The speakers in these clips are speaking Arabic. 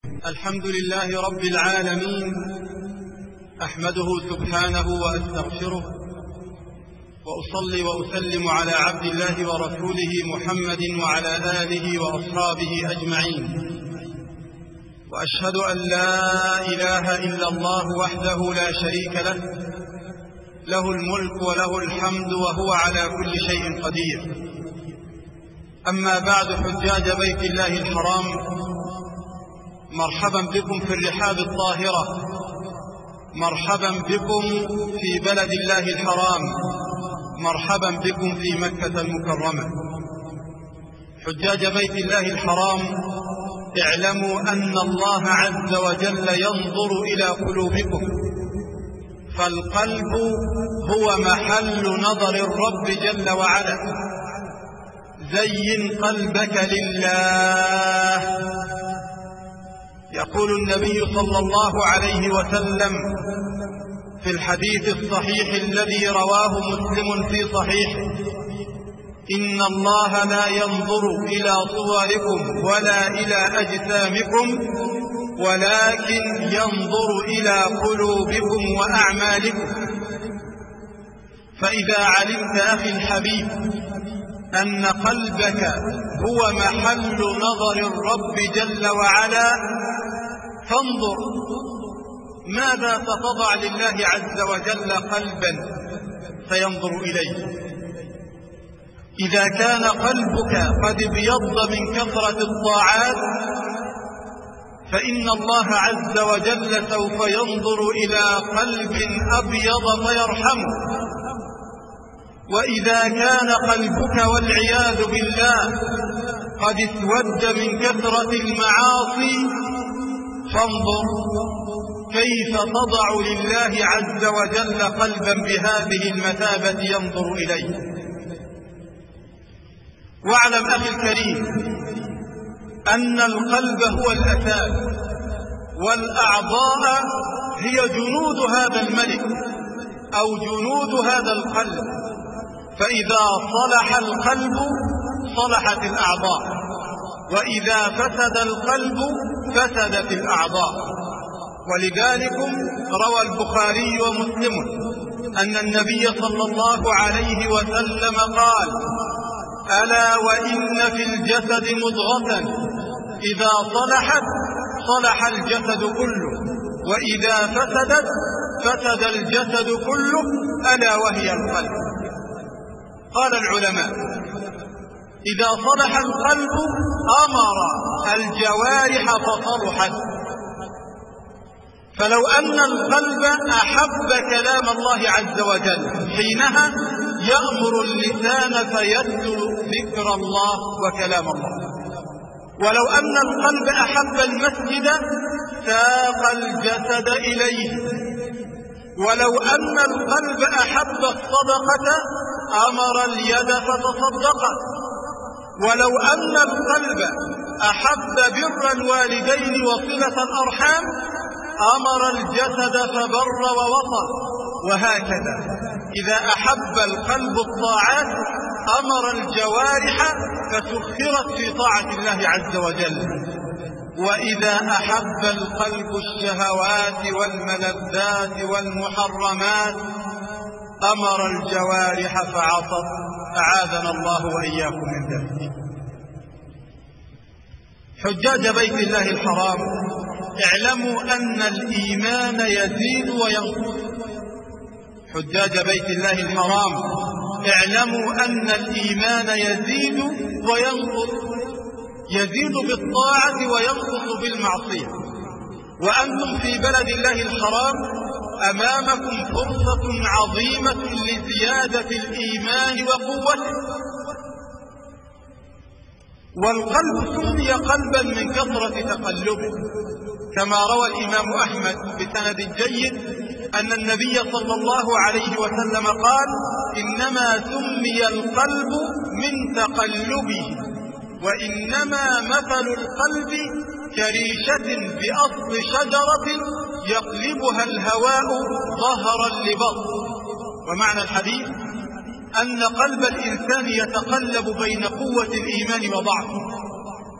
الحمد لله رب العالمين، أحمده سبحانه وأستغفره، وأصلي وأسلم على عبد الله ورسوله محمد وعلى آله وأصحابه أجمعين، وأشهد أن لا إله إلا الله وحده لا شريك له، له الملك وله الحمد وهو على كل شيء قدير. أما بعد، حجاج بيت الله الحرام، مرحبا بكم في الرحاب الطاهرة، مرحبا بكم في بلد الله الحرام، مرحبا بكم في مكة المكرمة. حجاج بيت الله الحرام، اعلموا أن الله عز وجل ينظر إلى قلوبكم، فالقلب هو محل نظر الرب جل وعلا. زين قلبك لله. يقول النبي صلى الله عليه وسلم في الحديث الصحيح الذي رواه مسلم في صحيحه: إن الله لا ينظر إلى صوركم ولا إلى أجسامكم، ولكن ينظر إلى قلوبكم وأعمالكم. فإذا علمت أخي الحبيب أن قلبك هو محل نظر الرب جل وعلا، فانظر ماذا ستضع لله عز وجل قلبا سينظر إليه. إذا كان قلبك قد ابيض من كثرة الطاعات، فإن الله عز وجل سوف ينظر إلى قلب أبيض فيرحمه. وإذا كان قلبك والعياذ بالله قد اسود من كثرة المعاصي، فانظر كيف تضع لله عز وجل قلبا بهذه المثابة ينظر إليه. واعلم أخي الكريم أن القلب هو الأساس، والأعضاء هي جنود هذا الملك أو جنود هذا القلب. فإذا صلح القلب صلحت الأعضاء، وإذا فسد القلب فسدت الأعضاء. ولذلك روى البخاري ومسلم أن النبي صلى الله عليه وسلم قال: ألا وإن في الجسد مضغة إذا صلحت صلح الجسد كله، وإذا فسدت فسد الجسد كله، ألا وهي القلب. قال العلماء: إذا صلح القلب أمر الجوارح فصلحت. فلو أن القلب أحب كلام الله عز وجل، حينها يأمر اللسان فيتلو ذكر الله وكلام الله. ولو أن القلب أحب المسجد ساق الجسد إليه. ولو أن القلب أحب الصدقة أمر اليد فتصدقت. ولو أن القلب أحب بر الوالدين وصلة الأرحام أمر الجسد فبر ووصل. وهكذا إذا أحب القلب الطاعات أمر الجوارح فسخرت في طاعة الله عز وجل. وإذا أحب القلب الشهوات والملذات والمحرمات أمر الجوارح فعصت. أعاذنا الله وإياكم من ذلك. حجاج بيت الله الحرام، اعلموا أن الإيمان يزيد وينقص. حجاج بيت الله الحرام، اعلموا أن الإيمان يزيد وينقص، يزيد بالطاعة وينقص بالمعصية. وأنتم في بلد الله الحرام أمامكم فرصة عظيمة لزيادة الإيمان وقوته. والقلب سمي قلبا من كثرة تقلبه، كما روى الإمام أحمد بسند جيد أن النبي صلى الله عليه وسلم قال: إنما سمي القلب من تقلبه، وإنما مثل القلب كريشة بأصل شجرة يقلبها الهواء ظهرا لبطن. ومعنى الحديث أن قلب الإنسان يتقلب بين قوة الإيمان وضعفه،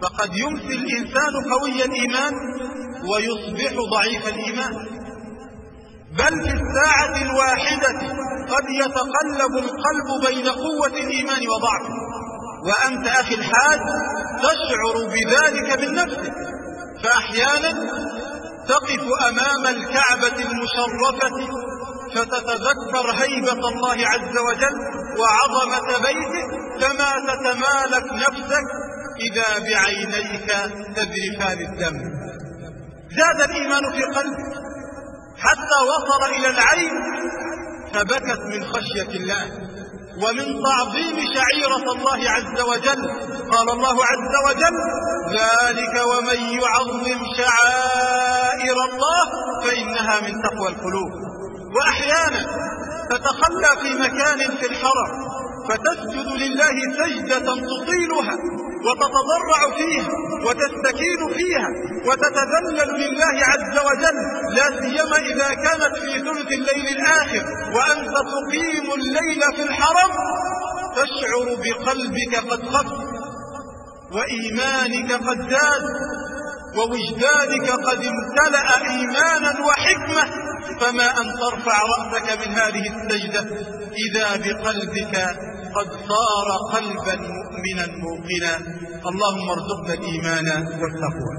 فقد يمسي الإنسان قوي الإيمان ويصبح ضعيف الإيمان، بل في الساعة الواحدة قد يتقلب القلب بين قوة الإيمان وضعفه، وأنت أخي الحاج تشعر بذلك من نفسك. فأحيانا تقف أمام الكعبة المشرفة فتتذكر هيبة الله عز وجل وعظمة بيته، كما تتمالك نفسك إذا بعينيك تذرفان الدم. زاد الإيمان في قلبك حتى وصل إلى العين فبكت من خشية الله ومن تعظيم شعيرة الله عز وجل. قال الله عز وجل: ذلك ومن يعظم شعائر الله فإنها من تقوى القلوب. وأحيانا تتخلى في مكان في الحرم فتسجد لله سجدة تطيلها وتتضرع فيها وتستكين فيها وتتذلل لله عز وجل، لا سيما إذا كانت في ثلث الليل الآخر وأنت تقيم الليل في الحرم، تشعر بقلبك قد خف وإيمانك قد زاد ووجدانك قد امتلأ إيمانا وحكمة، فما أن ترفع رأسك من هذه السجدة إذا بقلبك قد صار قلبا مؤمنا موقنا. اللهم ارزقنا الإيمان والتقوى.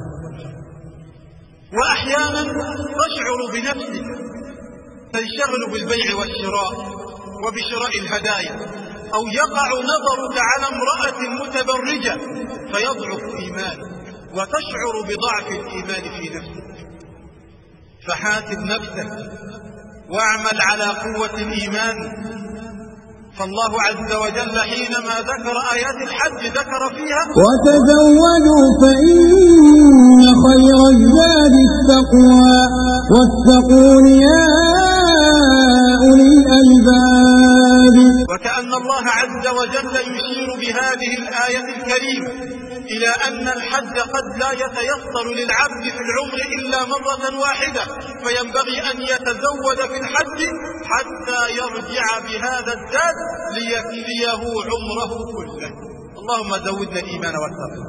وأحيانا تشعر بنفسك تنشغل بالبيع والشراء وبشراء الهدايا، أو يقع نظرك على امرأة متبرجة فيضعف إيمانك وتشعر بضعف الإيمان في نفسك. فحاسب نفسك واعمل على قوة الإيمان. فالله عز وجل حينما ذكر آيات الحج ذكر فيها: وتزودوا فإن خير الزاد التقوى واتقون يا أولي الألباب. وكأن الله عز وجل يشير بهذه الآية الكريمة إلى أن الحج قد لا يتيسر للعبد في العمر إلا مرة واحدة، فينبغي أن يتزود في الحج حتى يرجع بهذا الزاد ليكفيه عمره كله. اللهم زودنا الإيمان والتقوى.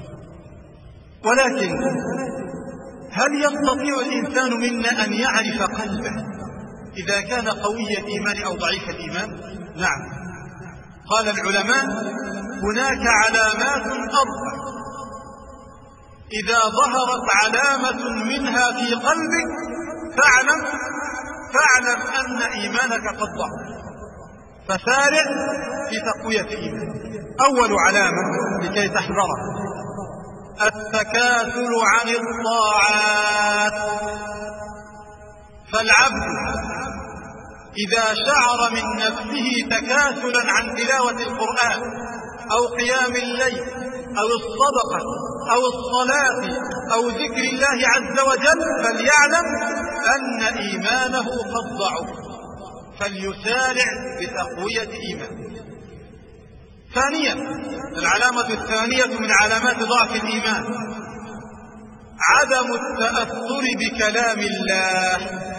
ولكن هل يستطيع الإنسان منا أن يعرف قلبه إذا كان قوي الإيمان أو ضعيف الإيمان؟ نعم. قال العلماء: هناك علامات أربع، إذا ظهرت علامة منها في قلبك فاعلم أن إيمانك قد ضعف، فسارع في تقوية إيمانك. أول علامة لكي تحذرها التكاسل عن الطاعات. فالعبد إذا شعر من نفسه تكاسلا عن تلاوة القرآن أو قيام الليل أو الصدقة أو الصلاة أو ذكر الله عز وجل فليعلم أن إيمانه قد ضعف، فليسارع بتقوية إيمانه. ثانيا، العلامة الثانية من علامات ضعف الإيمان عدم التأثر بكلام الله.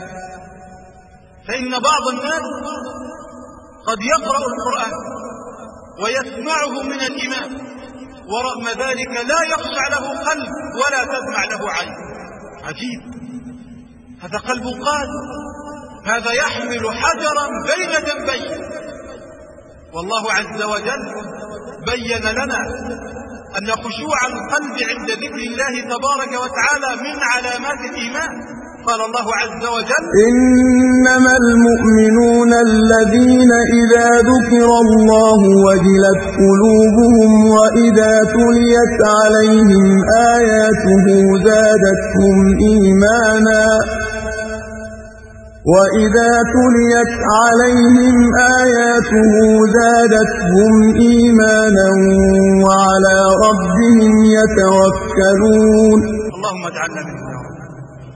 فإن بعض الناس قد يقرأ القرآن ويسمعه من الإمام ورغم ذلك لا يخشع له قلب ولا تدمع له عين. عجيب، هذا قلب قاسي، هذا يحمل حجرا بين جنبيه. والله عز وجل بين لنا أن خشوع القلب عند ذكر الله تبارك وتعالى من علامات الإيمان. قال الله عز وجل: إنما المؤمنون الذين إذا ذكر الله وجلت قلوبهم وإذا تليت عليهم آياته زادتهم إيمانا وعلى ربهم يتوكلون. اللهم اجعلنا منهم يا رب.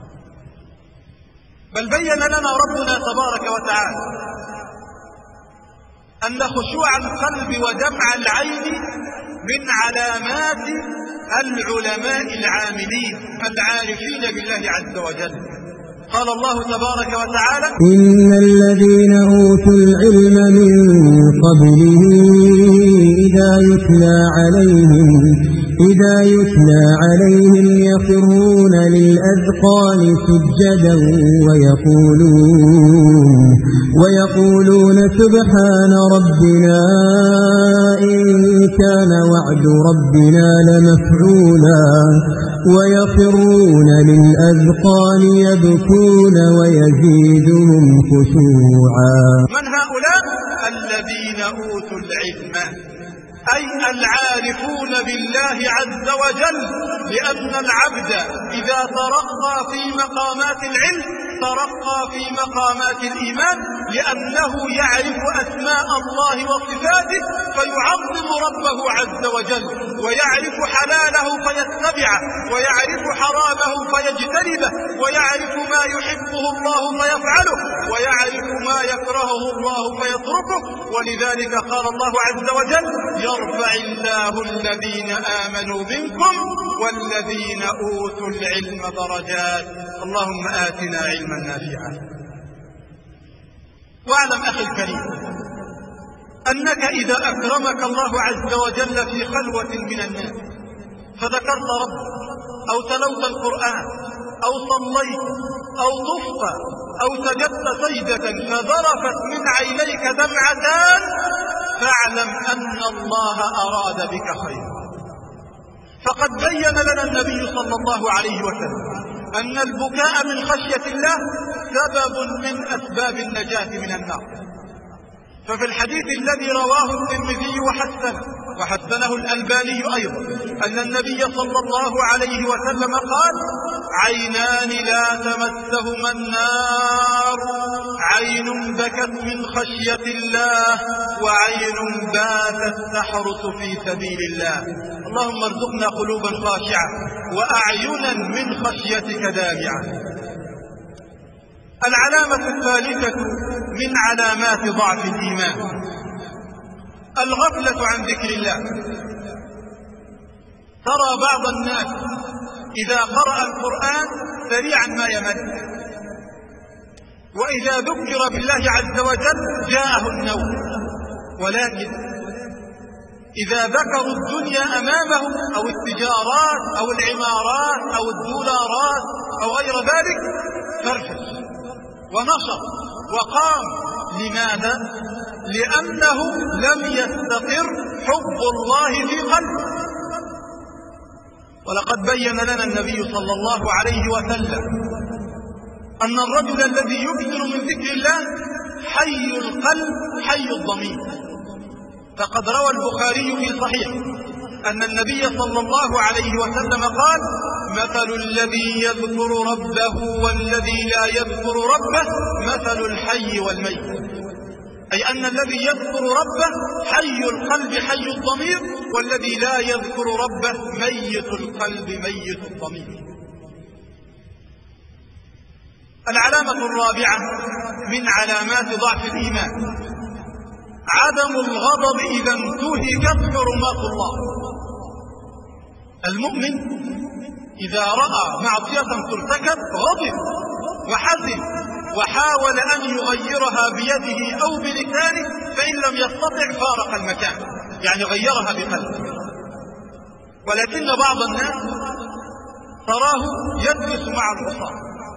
بل بين لنا ربنا تبارك وتعالى أن خشوع القلب ودمع العين من علامات العلماء العاملين العارفين بالله عز وجل. قال الله تبارك وتعالى: إن الذين أوتوا العلم من قبله إذا يتلى عليهم إذا يتلى عليهم يخرون للأذقان سجدا ويقولون سبحان ربنا إن كان وعد ربنا لمفعولا ويخرون للأذقان يبكون ويزيدهم خشوعا. من هؤلاء؟ الذين أوتوا العلم، أي العارفون بالله عز وجل، لأن العبد إذا ترقى في مقامات العلم ترقى في مقامات الإيمان، لأنه يعرف أسماء الله وصفاته فيعظم ربه عز وجل، ويعرف حلاله فيتبعه، ويعرف حرامه فيجتنبه، ويعرف ما يحبه الله فيفعله، ويعرف ما يكرهه الله فيتركه. ولذلك قال الله عز وجل: يرفع الله الذين آمنوا منكم والذين أوتوا العلم درجات. اللهم آتنا علما نافعا. واعلم أخي الكريم أنك إذا أكرمك الله عز وجل في خلوة من الناس فذكرت ربك أو تلوت القرآن أو صليت أو طفت أو سجدت سجدة فذرفت من عينيك دمعتان، فاعلم أن الله أراد بك خيرا. فقد بين لنا النبي صلى الله عليه وسلم أن البكاء من خشية الله سبب من أسباب النجاة من النار. ففي الحديث الذي رواه الترمذي وحسنه الألباني أيضا أن النبي صلى الله عليه وسلم قال: عينان لا تمسهما النار، عين بكت من خشية الله وعين باتت تحرس في سبيل الله. اللهم ارزقنا قلوبا خاشعة وأعينا من خشيتك دامعة. العلامة الثالثة من علامات ضعف الإيمان الغفلة عن ذكر الله. ترى بعض الناس إذا قرأ القرآن سريعا ما يمل، وإذا ذكر بالله عز وجل جاءه النوم، ولكن إذا ذكروا الدنيا أمامهم أو التجارات أو العمارات أو الدولارات أو غير ذلك فرفش ونشط وقام. لماذا؟ لأنه لم يستقر حب الله في قلبه. ولقد بين لنا النبي صلى الله عليه وسلم أن الرجل الذي يكثر من ذكر الله حي القلب حي الضمير. فقد روى البخاري في صحيح أن النبي صلى الله عليه وسلم قال: مثل الذي يذكر ربه والذي لا يذكر ربه مثل الحي والميت. أي أن الذي يذكر ربه حي القلب حي الضمير، والذي لا يذكر ربه ميت القلب ميت الضمير. العلامة الرابعة من علامات ضعف الإيمان عدم الغضب إذا انتهكت حرمات الله. المؤمن إذا رأى معصية ترتكب غضب وحزن وحاول أن يغيرها بيده أو بلسانه، فإن لم يستطع فارق المكان، يعني غيرها بقلبه. ولكن بعض الناس تراه يجلس مع العصاة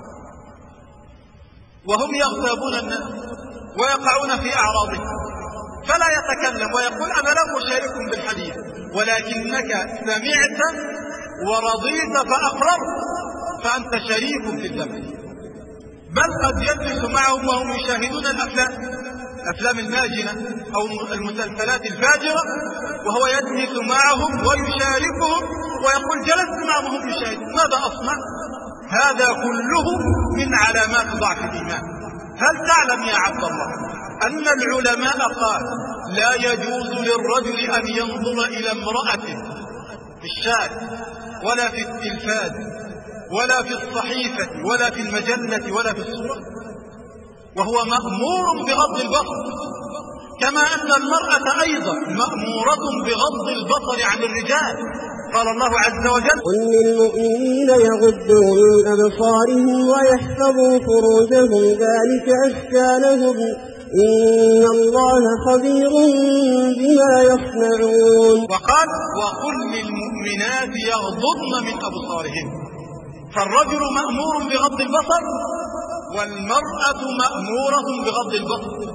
وهم يغتابون الناس ويقعون في أعراضهم، فلا يتكلم ويقول: أنا لم أشارككم بالحديث، ولكنك سمعت ورضيت فأقررت، فأنت شريك في الذنب. بل قد يجلس معهم وهم يشاهدون الأفلام الماجنة أو المسلسلات الفاجرة، وهو يجلس معهم ويشاركهم ويقول: جلست معهم وهم يشاهدون، ماذا أصنع؟ هذا كله من علامات ضعف الإيمان. هل تعلم يا عبد الله أن العلماء قال: لا يجوز للرجل أن ينظر إلى امرأة في الشارع ولا في التلفاز ولا في الصحيفة ولا في المجلة ولا في الصورة، وهو مأمور بغض البصر، كما أن المرأة أيضا مأمورة بغض البصر عن الرجال. قال الله عز وجل: قل للمؤمنين يغضوا من أبصارهم ويحفظوا فروجهم ذلك أزكى لهم إن الله خبير بما يصنعون. وقال وقل للمؤمنات يغضضن من أبصارهن، فالرجل مأمور بغض البصر والمرأة مأمورة بغض البصر.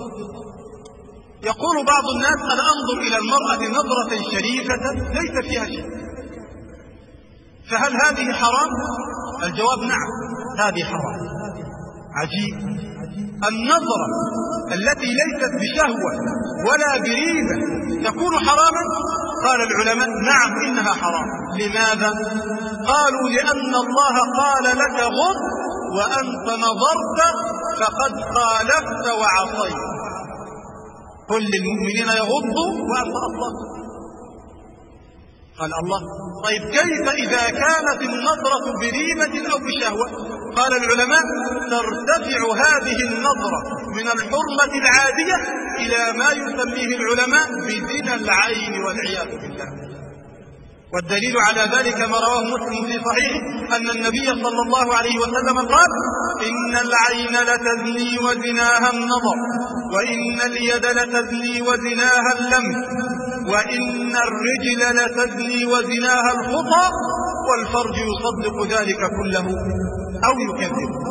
يقول بعض الناس أنا أنظر إلى المرأة نظرة شريفة ليس فيها شيء، فهل هذه حرام؟ الجواب نعم، هذه حرام. عجيب، النظرة التي ليست بشهوة ولا بريبة تكون حراما؟ قال العلماء نعم إنها حرام. لماذا؟ قالوا لأن الله قال لك غض وأنت نظرت فقد خالفت وعصيت. قل للمؤمنين يغضوا وأنت أصلت. قال الله طيب كيف إذا كانت النظرة بريبة أو بشهوة؟ قال العلماء ترتفع هذه النظرة من الحرمة العادية إلى ما يسميه العلماء بزنا العين والعياذ بالله. والدليل على ذلك ما رواه مسلم في صحيحه أن النبي صلى الله عليه وسلم قال إن العين لتزني وزناها النظر، وإن اليد لتزني وزناها اللمس، وإن الرجل لتزني وزناها الخطى، والفرج يصدق ذلك كله أو يكذبه.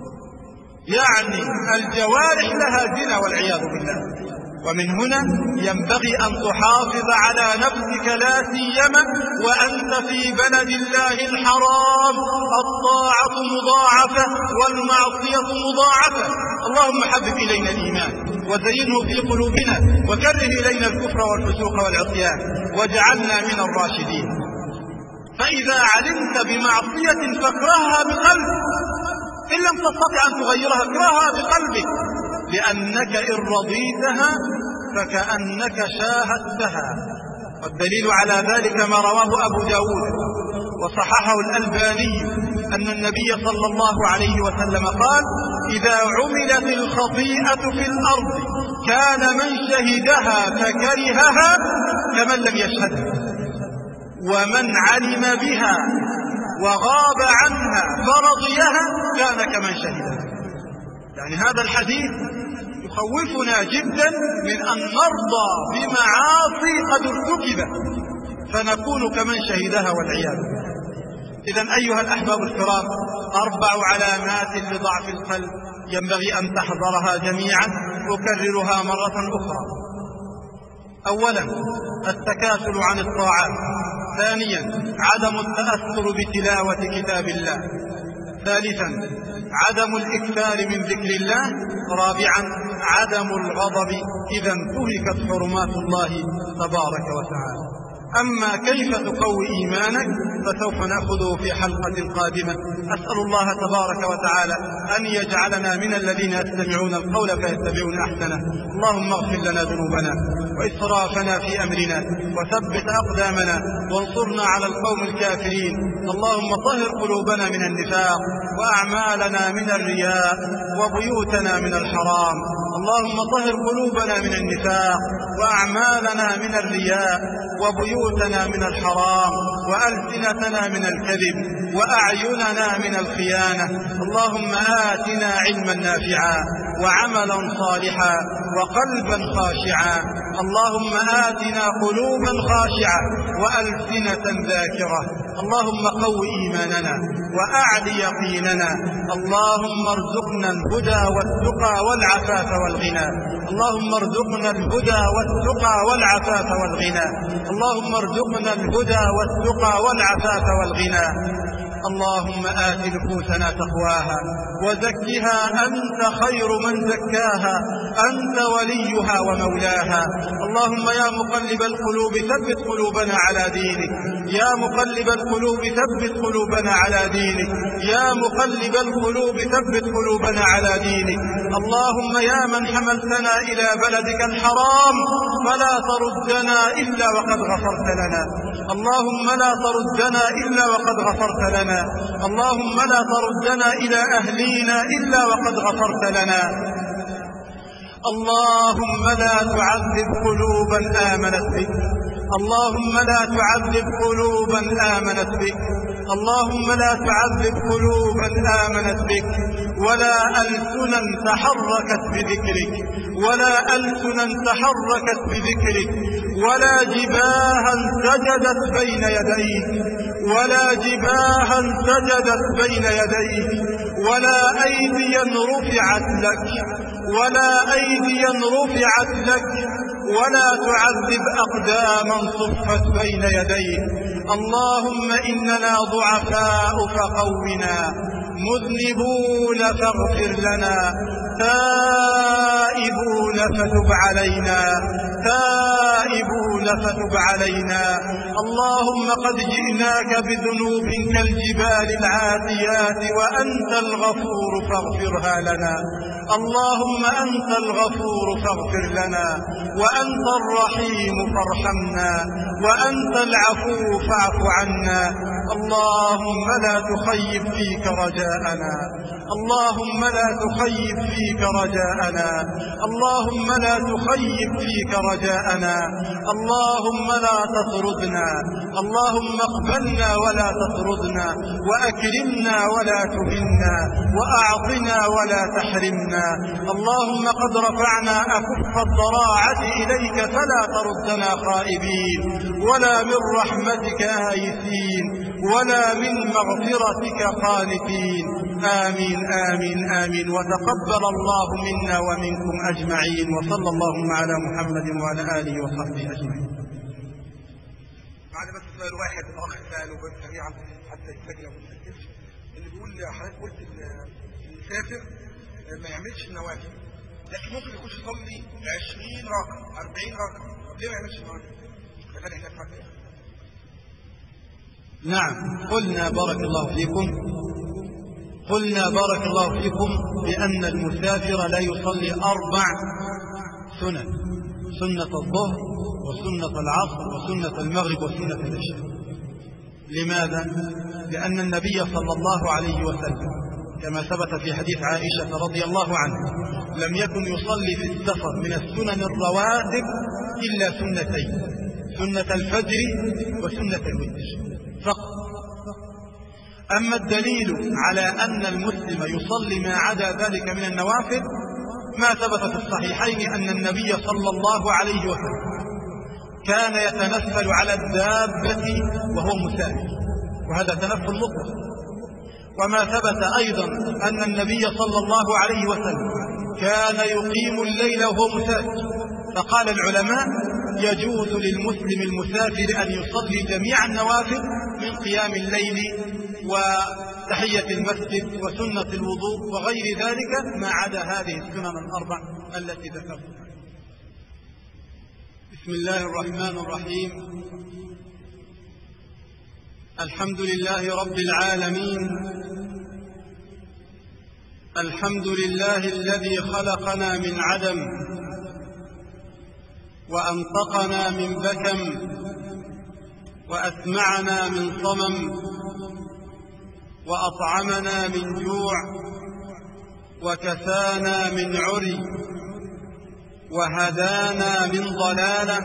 يعني الجوارح لها زنا والعياذ بالله. ومن هنا ينبغي أن تحافظ على نفسك لا سيما وأنت في بلد الله الحرام. الطاعة مضاعفة والمعصية مضاعفة. اللهم حبب إلينا الإيمان وزينه في قلوبنا وكره إلينا الكفر والفسوق والعصيان واجعلنا من الراشدين. فإذا علمت بمعصية فاكرهها بقلبك، إن لم تستطع أن تغيرها اكرهها بقلبك، لأنك إن رضيتها فكأنك شاهدتها. والدليل على ذلك ما رواه أبو داود وصححه الألباني أن النبي صلى الله عليه وسلم قال إذا عملت الخطيئة في الأرض كان من شهدها فكرهها كمن لم يشهدها، ومن علم بها وغاب عنها فرضيها كان كمن شهدها. يعني هذا الحديث يخوفنا جدا من أن نرضى بمعاصي قد ارتكبت فنكون كمن شهدها والعياذ بالله. إذن أيها الأحباب الكرام، 4 علامات لضعف القلب ينبغي أن تحذرها جميعا، أكررها مرة أخرى. أولا التكاسل عن الطاعات. ثانيا عدم التأثر بتلاوة كتاب الله. ثالثا عدم الإكثار من ذكر الله. رابعا عدم الغضب إذا انتهكت حرمات الله تبارك وتعالى. أما كيف تقوي إيمانك فسوف نأخذه في حلقة قادمة. أسأل الله تبارك وتعالى أن يجعلنا من الذين يستمعون القول فيتبعون أحسنه. اللهم اغفر لنا ذنوبنا وإسرافنا في أمرنا وثبت أقدامنا وانصرنا على القوم الكافرين. اللهم طهر قلوبنا من النفاق وأعمالنا من الرياء وبيوتنا من الحرام. اللهم طهر قلوبنا من النفاق وأعمالنا من الرياء وبيوتنا من الحرام وألسنتنا من الكذب وأعيننا من الخيانة. اللهم آتنا علما نافعا وعملا صالحا وقلبا خاشعا. اللهم آتنا قلوبا خاشعة وألسنة ذاكرة. اللهم قو إيماننا وأعل يقيننا. اللهم ارزقنا الهدى والتقى والعفاف والغنى. اللهم ارزقنا الهدى والتقى والعفاف والغنى. اللهم ارزقنا الهدى والتقى والعفاف والغنى. اللهم آت نفوسنا تقواها وزكها أنت خير من زكاها، أنت وليها ومولاها. اللهم يا مقلب القلوب ثبت قلوبنا على دينك. يا مقلب القلوب ثبت قلوبنا على دينك. يا مقلب القلوب ثبت قلوبنا على دينك. اللهم يا من حملتنا إلى بلدك الحرام فلا تردنا إلا وقد غفرت لنا. اللهم لا تردنا إلا وقد غفرت لنا. اللهم لا تردنا إلى أهلينا إلا وقد غفرت لنا. اللهم لا تعذب قلوبا آمنت بك. اللهم لا تعذب قلوبا آمنت بك. اللهم لا تعذب قلوبا آمنت بك، ولا ألسنا تحركت بذكرك، ولا ألسنا تحركت بذكرك، ولا جباها سجدت بين يديك، ولا جباها سجدت بين يديك، ولا أيديا رفعت لك، ولا أيديا رفعت لك، ولا تعذب أقداما صفت بين يديك. اللهم إننا ضعفاء فقونا، مذنبون فاغفر لنا، تائبون فتب علينا، تائبون فتب علينا. اللهم قد جئناك بذنوب كالجبال العاتيات وأنت الغفور فاغفرها لنا. اللهم أنت الغفور فاغفر لنا، وأنت الرحيم فارحمنا، وأنت العفو فاعف عنا. اللهم لا تخيب فيك رجاءنا، اللهم لا تخيب فيك رجاءنا، اللهم لا تخيب فيك رجاءنا. اللهم لا تطردنا، اللهم اقبلنا ولا تطردنا، وأكرمنا ولا تهنا، وأعطنا ولا تحرمنا. اللهم قد رفعنا أكف الضراعة إليك فلا تردنا خائبين، ولا من رحمتك آيسين، ولا من مغفرتك قانتين. آمين آمين آمين. وتقبل الله منا ومنكم أجمعين، وصلى اللهم على محمد وعلى آله وصحبه أجمعين. بعد بس سؤال واحد الأخ سأله بس سريعا حتى يسجل وما يسجلش، اللي بيقول حضرتك قلت المسافر ما يعملش النوافل، لكن ممكن يخش يصلي 20 ركعة 40 ركعة، طب ليه ما يعملش النوافل؟ فكان هناك فكرة. نعم، قلنا بارك الله فيكم، قلنا بارك الله فيكم بأن المسافر لا يصلي 4 سنن: سنة الظهر وسنة العصر وسنة المغرب وسنة العشاء. لماذا؟ لأن النبي صلى الله عليه وسلم كما ثبت في حديث عائشة رضي الله عنها لم يكن يصلي في السفر من السنن الرواتب إلا سنتين: سنة الفجر وسنة الوتر فقط. أما الدليل على أن المسلم يصلي ما عدا ذلك من النوافل ما ثبت في الصحيحين أن النبي صلى الله عليه وسلم كان يتنفل على الدابة وهو مسافر، وهذا تنفل مطلق. وما ثبت أيضا أن النبي صلى الله عليه وسلم كان يقيم الليل وهو مسافر. فقال العلماء: يجوز للمسلم المسافر أن يصلي جميع النوافل من قيام الليل وتحية المسجد وسنة الوضوء وغير ذلك ما عدا هذه السنن الأربع التي ذكرتها. بسم الله الرحمن الرحيم. الحمد لله رب العالمين، الحمد لله الذي خلقنا من عدم وأنطقنا من بكم وأسمعنا من صمم وأطعمنا من جوع وكسانا من عري وهدانا من ضلالة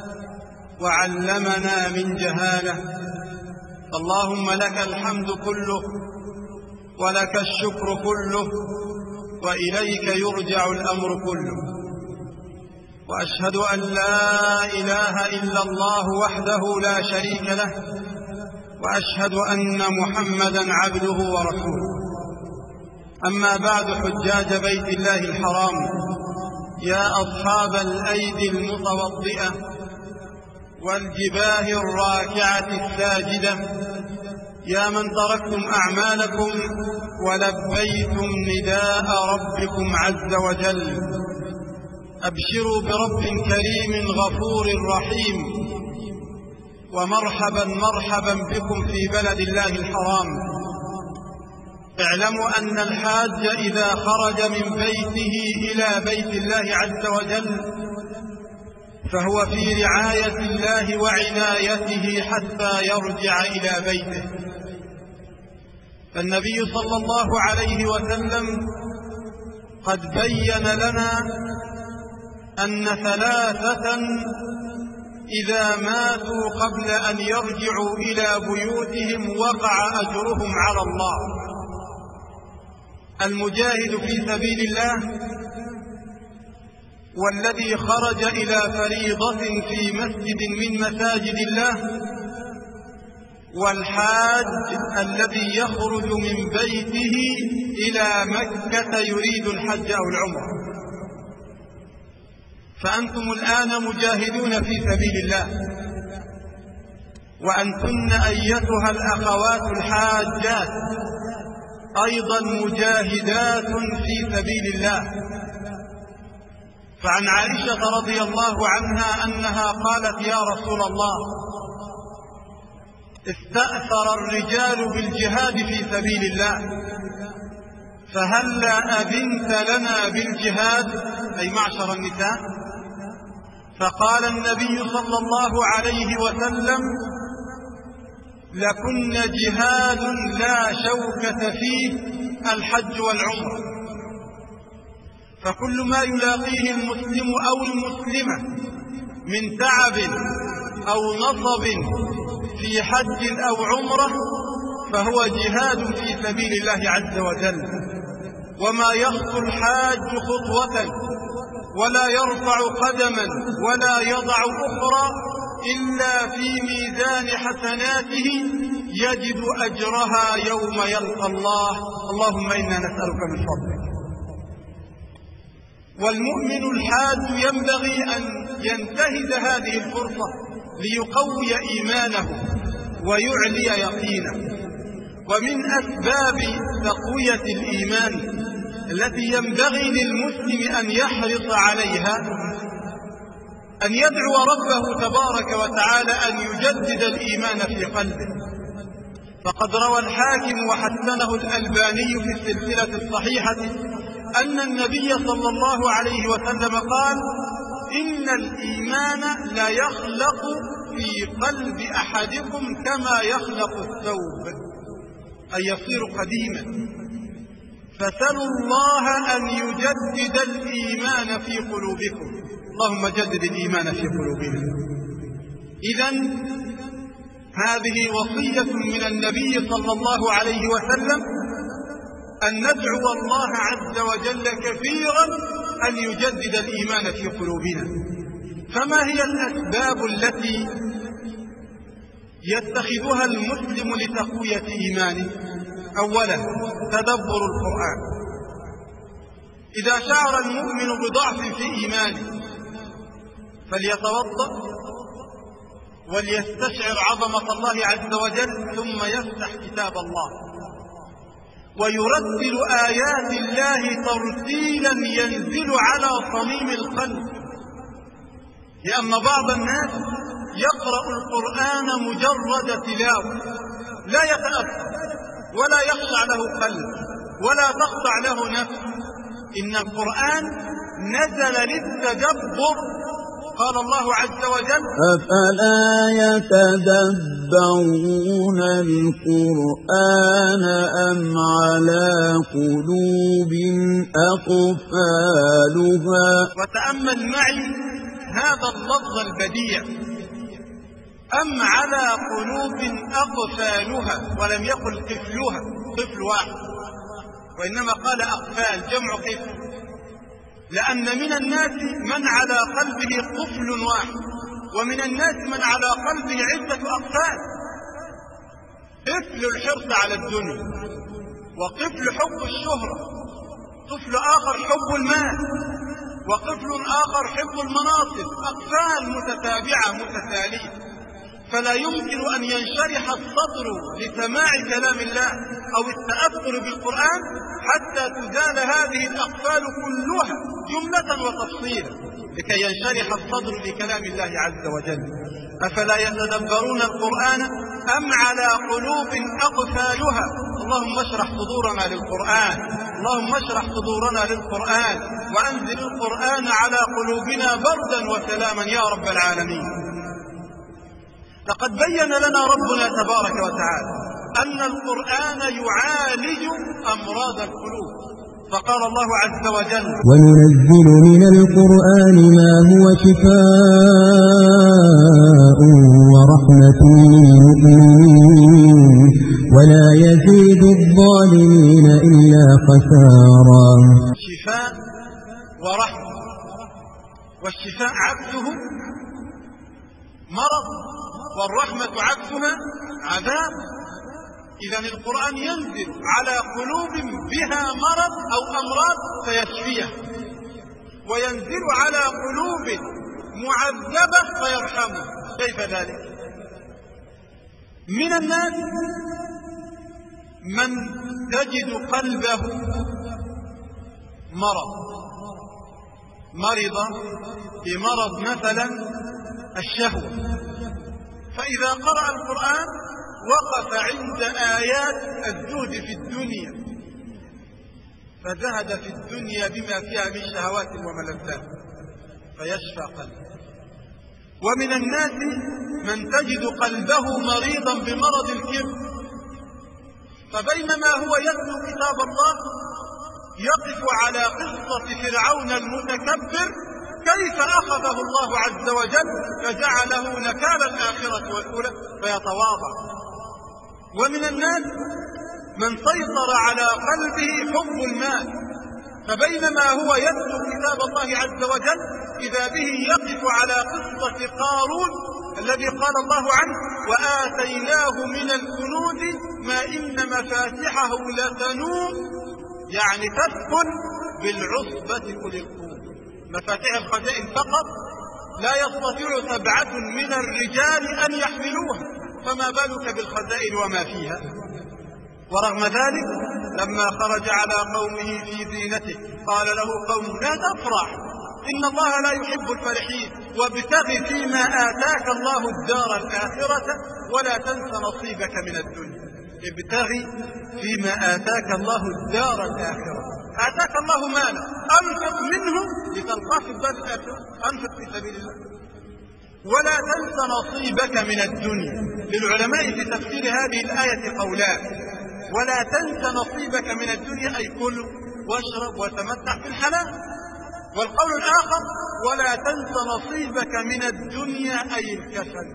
وعلمنا من جهالة. اللهم لك الحمد كله ولك الشكر كله وإليك يرجع الأمر كله. وأشهد أن لا إله إلا الله وحده لا شريك له، وأشهد أن محمدا عبده ورسوله. أما بعد، حجاج بيت الله الحرام، يا أصحاب الأيدي المتوضئة والجباه الراكعة الساجدة، يا من تركتم أعمالكم ولبيتم نداء ربكم عز وجل، أبشروا برب كريم غفور رحيم، ومرحبا مرحبا بكم في بلد الله الحرام. اعلموا أن الحاج إذا خرج من بيته إلى بيت الله عز وجل فهو في رعاية الله وعنايته حتى يرجع إلى بيته. فالنبي صلى الله عليه وسلم قد بين لنا أن 3 إذا ماتوا قبل أن يرجعوا إلى بيوتهم وقع أجرهم على الله. المجاهد في سبيل الله والذي خرج إلى فريضة في مسجد من مساجد الله، والحاج الذي يخرج من بيته إلى مكة يريد الحج أو العمرة. فأنتم الآن مجاهدون في سبيل الله، وأنتن أيتها الأخوات الحاجات أيضا مجاهدات في سبيل الله. فعن عائشة رضي الله عنها أنها قالت: يا رسول الله، استأثر الرجال بالجهاد في سبيل الله، فهلا أذنت لنا بالجهاد، أي معشر النساء؟ فقال النبي صلى الله عليه وسلم: لكن جهاد لا شوكة فيه الحج والعمرة. فكل ما يلاقيه المسلم أو المسلمة من تعب أو نصب في حج أو عمرة فهو جهاد في سبيل الله عز وجل. وما يخطو الحاج خطوة ولا يرفع قدما ولا يضع أخرى إلا في ميزان حسناته يجد أجرها يوم يلقى الله. اللهم إنا نسألك من فضلك. والمؤمن الحاج ينبغي أن ينتهز هذه الفرصة ليقوي إيمانه ويعلي يقينه. ومن أسباب تقوية الإيمان التي ينبغي للمسلم أن يحرص عليها أن يدعو ربه تبارك وتعالى أن يجدد الإيمان في قلبه. فقد روى الحاكم وحسنه الألباني في السلسلة الصحيحة أن النبي صلى الله عليه وسلم قال: إن الإيمان لا يخلق في قلب أحدكم كما يخلق الثوب، أي يصير قديما. فسلوا الله أن يجدد الإيمان في قلوبكم. اللهم جدد الإيمان في قلوبنا. إذن هذه وصية من النبي صلى الله عليه وسلم أن ندعو الله عز وجل كثيرا أن يجدد الإيمان في قلوبنا. فما هي الأسباب التي يتخذها المسلم لتقوية إيمانه؟ أولا تدبر القرآن. إذا شعر المؤمن بضعف في إيمانه فليتوضأ وليستشعر عظمة الله عز وجل، ثم يفتح كتاب الله ويرتل آيات الله ترتيلا ينزل على صميم القلب. لأن بعض الناس يقرأ القرآن مجرد تلاوة، لا يتأثر ولا يخشع له قلب ولا تخضع له نفس. إن القرآن نزل للتدبر. قال الله عز وجل: أفلا يتدبرون القرآن أم على قلوب أقفالها. وتأمل معي هذا اللفظ البديع: أم على قلوب أقفالها، ولم يقل قفلها، قفل واحد، وإنما قال أقفال، جمع قفل. لأن من الناس من على قلبه قفل واحد، ومن الناس من على قلبه عدة أقفال. قفل الحرص على الدنيا، وقفل حب الشهرة، قفل آخر حب المال، وقفل آخر حب المناصب. أقفال متتابعة متتالية. فلا يمكن أن ينشرح الصدر لسماع كلام الله أو التأثر بالقرآن حتى تزال هذه الأقفال كلها جملة وتفصيلا لكي ينشرح الصدر لكلام الله عز وجل. أفلا يتدبرون القرآن أم على قلوب أقفالها. اللهم اشرح صدورنا للقرآن، اللهم اشرح صدورنا للقرآن، وأنزل القرآن على قلوبنا بردا وسلاما يا رب العالمين. لقد بين لنا ربنا تبارك وتعالى أن القرآن يعالج أمراض القلوب. فقال الله عز وجل: وننزل من القرآن ما هو شفاء ورحمة للمؤمنين ولا يزيد الظالمين إلا خسارا. شفاء ورحمة، والشفاء عكسه مرض، والرحمة عكسها عذاب. إذن القرآن ينزل على قلوب بها مرض أو أمراض فيشفيها، وينزل على قلوب معذبة فيرحمها. كيف ذلك؟ من الناس من تجد قلبه مرض بمرض مثلا الشهوة، فإذا قرأ القرآن وقف عند آيات الزهد في الدنيا فزهد في الدنيا بما فيها من شهوات وملذات فيشفى قلبه. ومن الناس من تجد قلبه مريضا بمرض الكبر، فبينما هو يتلو كتاب الله يقف على قصة فرعون المتكبر كيف أخذه الله عز وجل فجعله نكال الآخرة والأولى فيتواضع. ومن الناس من سيطر على قلبه حب المال، فبينما هو يتلو كتاب الله عز وجل إذا به يقف على قصة قارون الذي قال الله عنه: وآتيناه من الكنوز ما إن مفاتحه لتنوء، يعني تسكن بالعصبة أولي القوة. مفاتيح الخزائن فقط لا يستطيع 7 من الرجال أن يحملوها، فما بالك بالخزائن وما فيها. ورغم ذلك لما خرج على قومه في زينته قال له قومه: لا تفرح، إن الله لا يحب الفرحين، وابتغ فيما آتاك الله الدار الآخرة ولا تنس نصيبك من الدنيا. ابتغ فيما آتاك الله الدار الآخرة، آتاك الله مالا، أنفق منه لتلقاه في الدار الآخرة، أنفق في سبيل الله. ولا تنس نصيبك من الدنيا. للعلماء في تفسير هذه الآية قولان: ولا تنس نصيبك من الدنيا أي كل واشرب وتمتع في الحلال، والقول الآخر: ولا تنس نصيبك من الدنيا أي الكسل،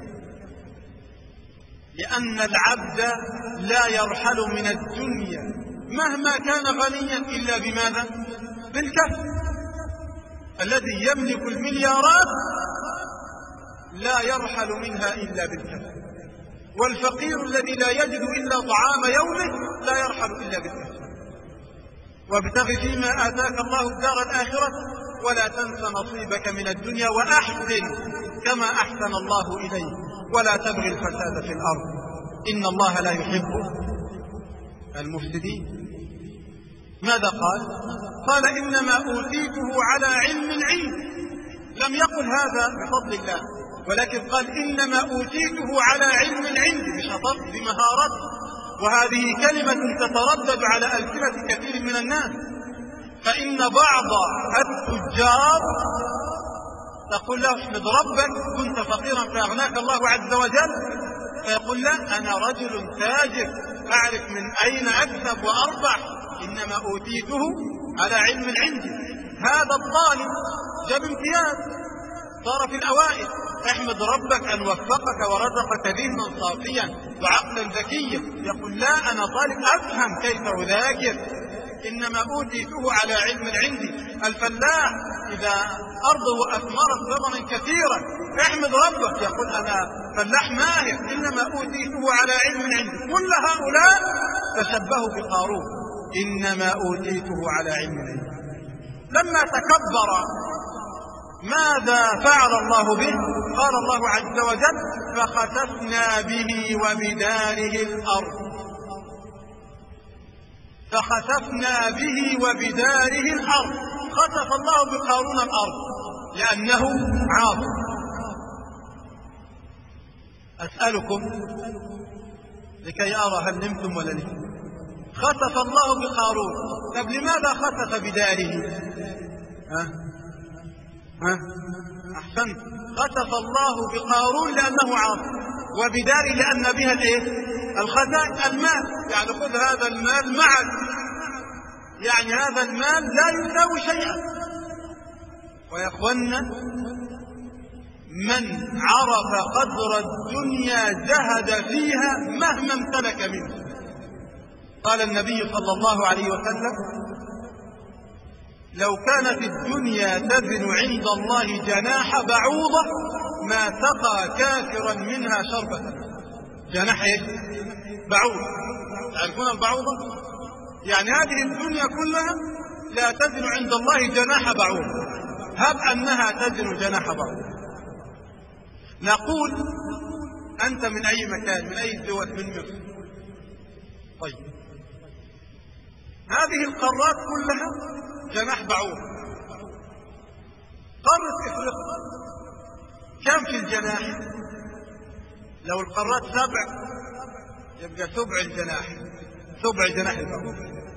لأن العبد لا يرحل من الدنيا مهما كان غنيا إلا بماذا؟ بالكسل. الذي يملك المليارات لا يرحل منها إلا بالكسل، والفقير الذي لا يجد إلا طعام يومه لا يرحل إلا بالكسل. وابتغ فيما آتاك الله الدار الآخرة ولا تنس نصيبك من الدنيا وأحسن كما أحسن الله إليك ولا تبغي الفساد في الأرض إن الله لا يحب المفسدين. ماذا قال؟ قال: إنما أوتيته على علم عندي. لم يقل هذا بفضل الله، ولكن قال: إنما أوتيته على علم عندي، بشطط بمهارته. وهذه كلمة تتردد على ألسنة كثير من الناس، فإن بعض التجار تقول له: احمد ربك كنت فقيرا فأغناك الله عز وجل، فيقول: لا، أنا رجل تاجر أعرف من أين أكسب وأربح، إنما أوتيته على علم عندي. هذا الطالب جاب امتياز صار في الأوائل، احمد ربك أن وفقك ورزقك ذهنا صافيا وعقلا ذكيا. يقول: لا، أنا طالب أفهم كيف أذاكر، إنما أوتيته على علم عندي. الفلاح إذا أرضه أثمرت ثمرا كثيرا احمد ربك، يقول: أنا فلاح ماهر، إنما أوتيته على علم عندي. كل هؤلاء تشبهوا بقارون، إنما أوتيته على علم عندي. لما تكبر ماذا فعل الله به؟ قال الله عز وجل: فخسفنا به وبداره الأرض. فخسفنا به وبداره الأرض. خسف الله بقارون الأرض لأنه عاصي. أسألكم لكي أرى هل نمتم ولا لسه. خسف الله بقارون، طب لماذا خسف بداره؟ أحسنت، خسف الله بقارون لأنه عاصي، وبداره لأن بها الخزائن المال، يعني خذ هذا المال معك يعني هذا المال لا يساوي شيئا. ويا اخوانا من عرف قدر الدنيا زهد فيها مهما امتلك منه. قال النبي صلى الله عليه وسلم: لو كانت الدنيا تزن عند الله جناح بعوضة ما سقى كافرا منها شربة. جناح ايه؟ بعوضة. تعرفون البعوضة؟ يعني هذه الدنيا كلها لا تزن عند الله جناح بعوضة. هب أنها تزن جناح بعوضة. نقول: أنت من أي مكان؟ من أي الدول؟ من مصر. طيب، هذه القارات كلها جناح بعوض. قارة إفريقيا كم في الجناح؟ لو القارات 7 يبقى 7 الجناح، 7 جناح البعوض.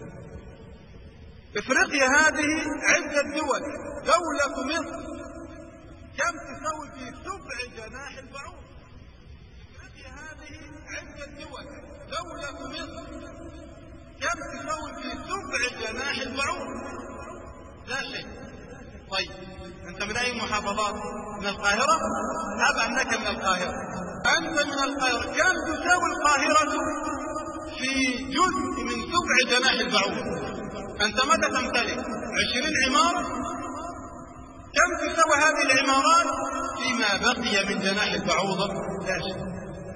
إفريقيا هذه عدة دول. دولة مصر كم تسوي في 7 جناح البعوض؟ إفريقيا هذه عدة دول. دولة مصر كم تسوي في 7 جناح البعوض؟ لا شيء. طيب، أنت من أي محافظات؟ من القاهرة؟ هب أنك من القاهرة. أنت من القاهرة، كم تساوي القاهرة في جزء من 7 جناح البعوض؟ أنت متى تمتلك 20 عمارة؟ كم تساوي هذه العمارات فيما بقي من جناح البعوضة؟ لا شيء.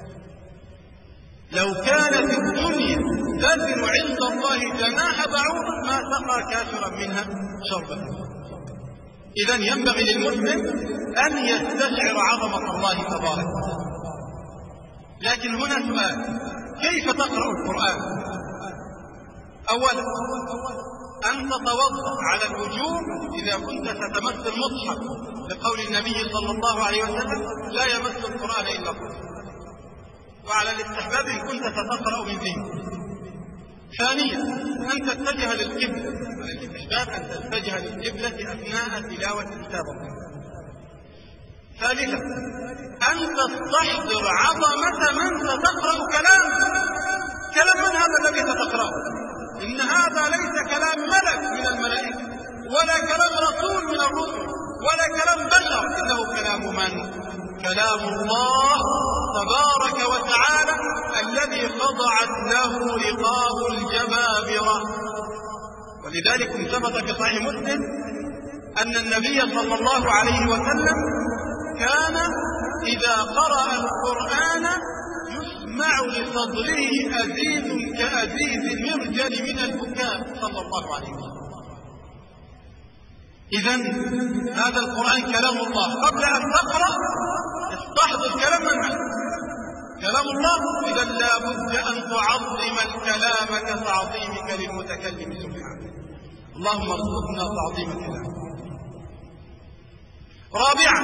لو كانت الدنيا تزن عند الله جناح بعوضة ما سقى كافرا منها شربة. إذن ينبغي للمسلم أن يستشعر عظمة الله تبارك وتعالى. لكن هنا سؤال: كيف تقرأ القرآن؟ أولا أن تتوضأ على الوجوب إذا كنت ستمس المصحف، لقول النبي صلى الله عليه وسلم: لا يمس القرآن إلا طاهر. وعلى الاستحباب إن كنت ستقرأ من ذهنك. ثانيا أن تتجه للقبلة، الاستحباب أن تتجه للقبلة أثناء تلاوة كتاب الله. ثالثا أن تستحضر عظمة من ستقرأ كلام من هذا الذي ستقرأه. إن هذا ليس كلام ملك من الملائكة، ولا كلام رسول من الرسل، ولا كلام بشر، إنه كلام من؟ كلام الله تبارك وتعالى الذي خضعت له رقاب الجبابرة. ولذلك ثبت في صحيح مسلم أن النبي صلى الله عليه وسلم كان إذا قرأ القرآن يسمع لصدره أزيز كأزيز المرجل من البكاء صلى الله عليه وسلم. إذن هذا القرآن كلام الله. قبل أن تقرأ استحضر كلام من؟ كلام الله. إذن لا بد أن تعظم الكلام كتعظيمك للمتكلم سبحانه. اللهم ارزقنا تعظيم الكلام. رابعا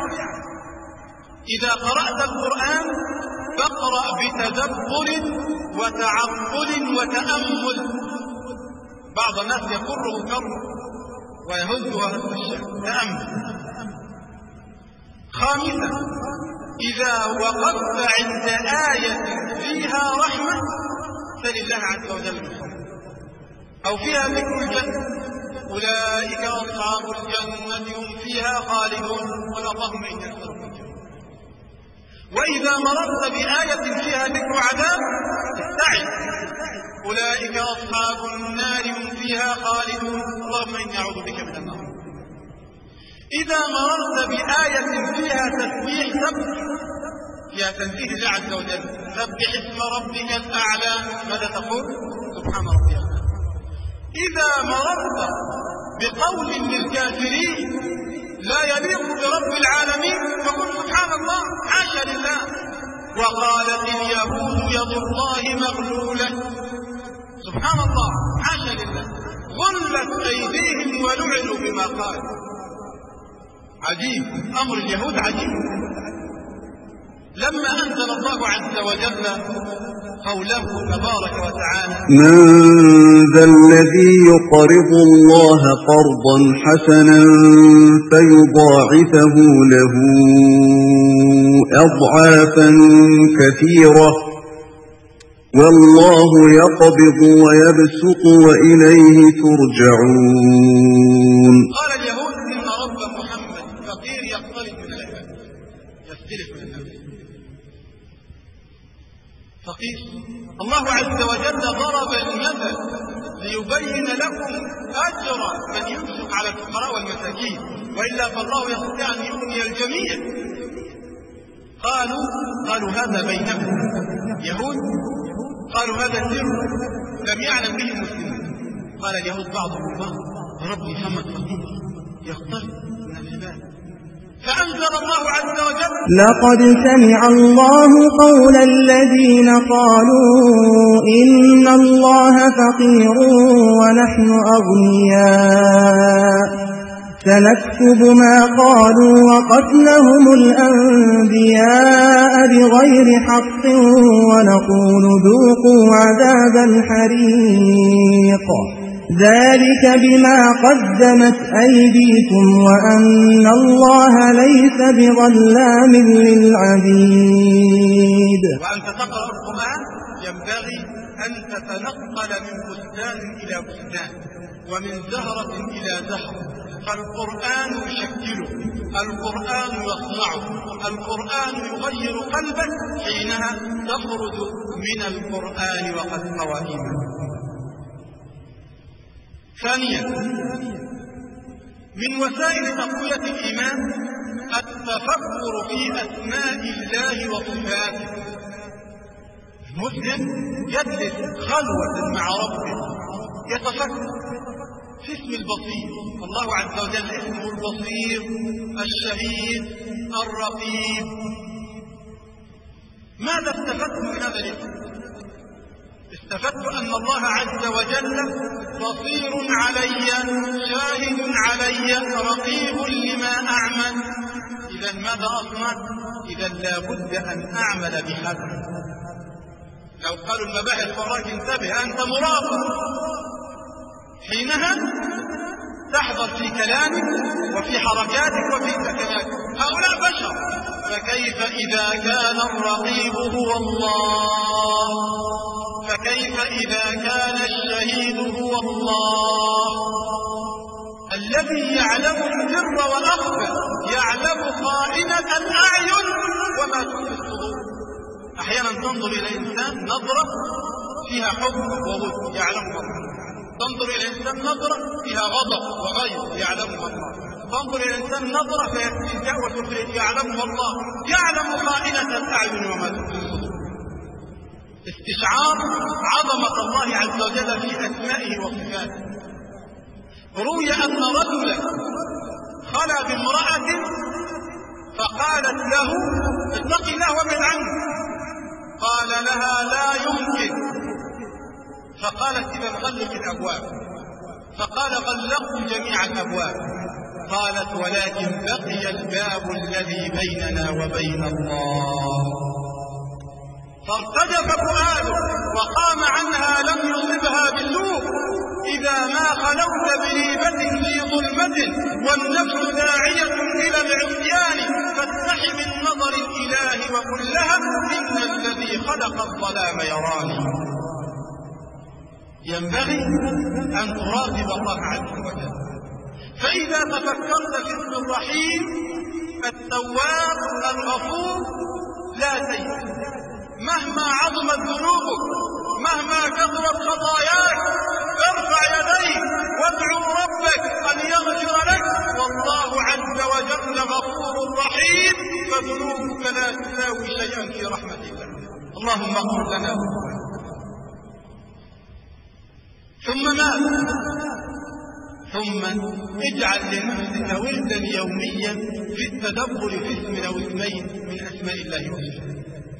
إذا قرأت القرآن فاقرأ بتدبر وتعقل وتأمل. بعض الناس يقره كر ويهزها هز تأمل. خامسا إذا وقفت عند آية فيها رحمة سل الله عز وجل الرحمة، أو فيها ذكر الجنة: أولئك أصحاب الجنة هم فيها خالدون. اللهم إنا نسألك الجنة. وإذا مررت بآية فيها ذكر عذاب استعذ: أولئك أصحاب النار هم فيها خالدون. اللهم إني أعوذ بك من النار. إذا مررت بآية فيها تسبيح سبح، يا تنزيه الله عز وجل: سبح اسم ربك الأعلى. ماذا تقول؟ سبحان ربي الأعلى. إذا مررت بقول للكافرين لا يليق برب العالمين فقل سبحان الله، حاشا لله. وقالت اليهود يد الله مغلولة. سبحان الله، حاشا لله. غلت أيديهم ولعنوا بما قالوا. عجيب، أمر اليهود عجيب. لما أنزل الله عز وجل قوله تبارك وتعالى: من ذا الذي يقرض الله قرضا حسنا فيضاعفه له أضعافا كثيرة والله يقبض ويبسط وإليه ترجعون. قال اليهود إن رب محمد فقير يختلف من العباد، يختلف من الناس، فقير. الله عز وجل ضرب المثل ليبين لكم أجر من ينفق على الفقراء والمساكين، وإلا فالله يستطيع أن يغني الجميع. قالوا هذا بينهم يهود، قالوا هذا سر لم يعلم به المسلمون. قال اليهود بعضهم بعض رب محمد فقير يختلف من العباد، فأنزل الله عز وجل لقد سمع الله قول الذين قالوا إن الله فقير ونحن أغنياء سنكتب ما قالوا وقتلهم الأنبياء بغير حق ونقول ذوقوا عذاب الحريق ذلك بما قدمت أيديكم وأن الله ليس بظلام للعبيد. وأنت تقرأ القرآن ينبغي أن تتنقل من بستان إلى بستان ومن زهرة إلى زهرة، فالقرآن يشكله، القرآن يصنعه، القرآن يغير قلبك، حينها تخرج من القرآن وقد قوائمه. ثانيا من وسائل تقوية الإيمان التفكر في أسماء الله وصفاته. المسلم يجلس خلوة مع ربه يتفكر في اسم البصير، الله عز وجل اسمه البصير، الشهيد، الرقيب. ماذا استفدت من هذا الاسم؟ استفدت أن الله عز وجل بصير علي، شاهد علي، رقيب لما أعمل. إذا ماذا أصنع؟ إذا لابد أن أعمل بحذر. لو قالوا المباحث فراك انتبه أنت مراقب، حينها تحذر في كلامك وفي حركاتك وفي سكناتك. هؤلاء بشر، فكيف إذا كان الرقيب هو الله؟ فكيف إذا كان الشهيد هو الله الذي يعلم السر وأخفى، يعلم خائنة الأعين وما تخفي الصدور. أحيانا تنظر إلى إنسان نظرة فيها حب وود يعلمها الله، تنظر إلى إنسان نظرة فيها غضب وغيظ يعلمها الله، تنظر إلى إنسان نظرة فيها استهزاء وسخرية يعلمها الله، يعلم خائنة الأعين وما تخفي الصدور. استشعار عظمة الله عز وجل في أسمائه وصفاته. روي أن رجلا خلى بامرأة فقالت له اتق الله وابعد عنه، قال لها لا يمكن، فقالت إذا غلق الأبواب، فقال غلقت جميع الأبواب، قالت ولكن بقي الباب الذي بيننا وبين الله. فارتجف فؤاده وقام عنها لم يصبها بسوء. إذا ما خلوت بريبة في ظلمة والنفس داعية إلى العصيان فاستحي من نظر الإله وقل لها إن الذي خلق الظلام يراني. ينبغي أن تراقب الله عز وجل. فإذا تفكرت في اسم الرحيم التواب الغفور لا تيأس، مهما عظمت ذنوبك، مهما كثرت خطاياك، ارفع يديك وادعو ربك أن يغفر لك، والله عز وجل غفور رحيم، فذنوبك لا تساوي شيئا في رحمة الله. اللهم اغفر لنا. ثم ماذا؟ ثم اجعل لنفسك وردا يوميا في التدبر في اسم أو اسمين من أسماء الله وصفاته.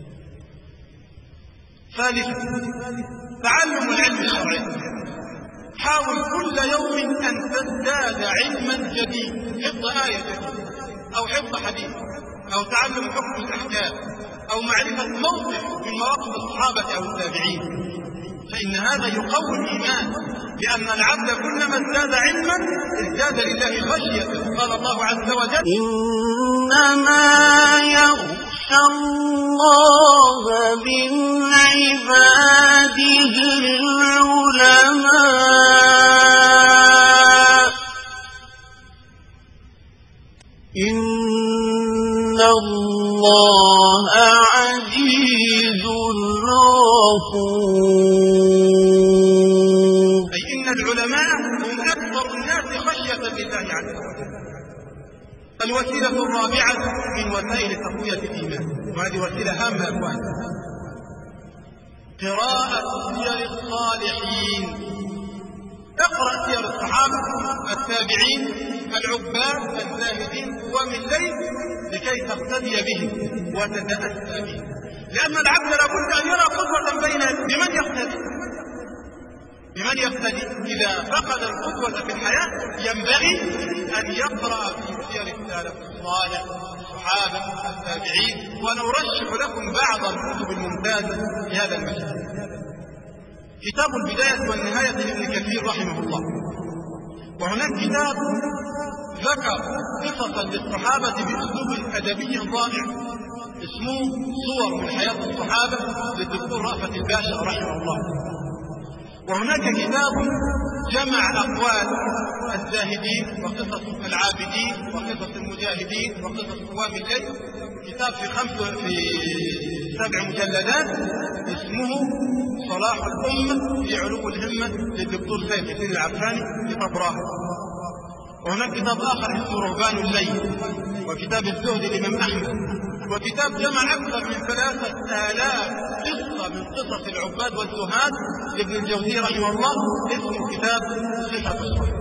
ثالثا تعلم العلم الشرعي. حاول كل يوم أن تزداد علما جديد، حفظ آية جديدة أو حفظ حديث أو تعلم حكم الأحكام أو معرفة موقف من مواقف الصحابة أو التابعين، فإن هذا يقوي الإيمان، لأن العبد كلما ازداد علما ازداد لله خشية. قال الله عز وجل إنما يخشى يخشى الله من عباده العلماء إن الله عزيز غفور. أي إن العلماء هم أكثر الناس خشية لله عز وجل. الوسيلة الرابعة من وسائل تقوية الإيمان، وهذه وسيلة هامة أخوان، قراءة سير الصالحين. اقرأ سير الصحابة، التابعين، العباد، الزاهدين، ومن الليل لكي تقتدي بهم وتتأسى بهم، لأن العبد لابد أن يرى قدوة بمن يقتدي. إذا فقد القدوة في الحياة ينبغي أن يقرأ في سير السلف الصالح، الصحابة، التابعين، ونرشح لكم بعض الكتب الممتازة في هذا المجال. كتاب البداية والنهاية لابن كثير رحمه الله، وهناك كتاب ذكر قصصا للصحابة بأسلوب أدبي رائع اسمه صور من حياة الصحابة للدكتور رأفت الباشا رحمه الله. وهناك كتاب جمع أقوال الزاهدين وقصص العابدين وقصص المجاهدين وقصص قوام الليل، كتاب في 7 مجلدات اسمه صلاح الأمة في علو الهمة للدكتور سيف حسين العفاني في طبراه. وهناك كتاب آخر اسمه رهبان الليل، وكتاب الزهد للإمام أحمد، وكتاب جمع أكثر من 3000 قصة من قصص العباد والزهاد لابن الجوزي رحمه الله اسمه كتاب صحة الصحة.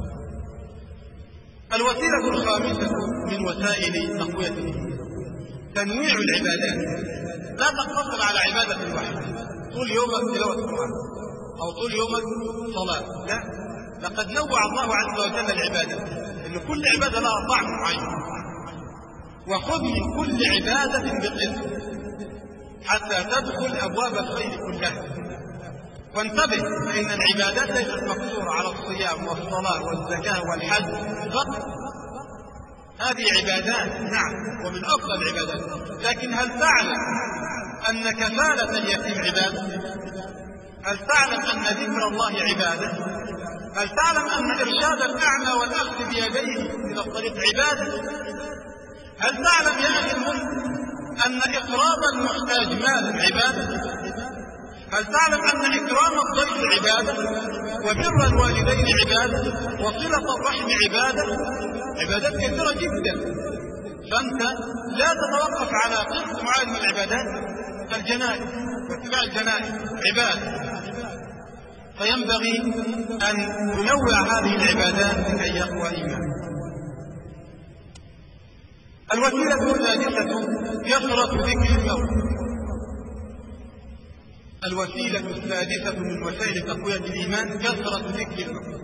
الوسيلة الخامسة من وسائل تقوية الإيمان تنويع العبادات. لا تقتصر على عبادة واحدة طول يومك تلاوة القرآن أو طول يومك صلاة، لا، لقد نوع الله عز وجل العبادة، إن كل عبادة لها طعم معين، وخذ من كل عبادة بقسم حتى تدخل أبواب الخير كلها. وانتبه فإن العبادات ليست مقصورة على الصيام والصلاة والزكاة والحج فقط، هذه عبادات نعم ومن أفضل العبادات، لكن هل تعلم أن كفالة اليتيم عبادة؟ هل تعلم أن ذكر الله عبادة؟ هل تعلم أن إرشاد الأعمى والأخذ بيديه إلى الطريق عبادة؟ هل تعلم يا أخي المسلم أن إقراض المحتاج مالا عبادة؟ هل تعلم أن إكرام الضيف عبادة، وبر الوالدين عبادة، وصلة الرحم عبادة؟ عبادات كثيرة جدا، فأنت لا تتوقف على قسم معين من العبادات. الجنائز واتباع الجنائز عبادة، فينبغي أن ننوع هذه العبادات لكي يقوى إيمانك. الوسيلة الثالثة كثرة ذكر الموت. الوسيلة السادسة من وسائل تقوية الإيمان كثرة ذكر الموت.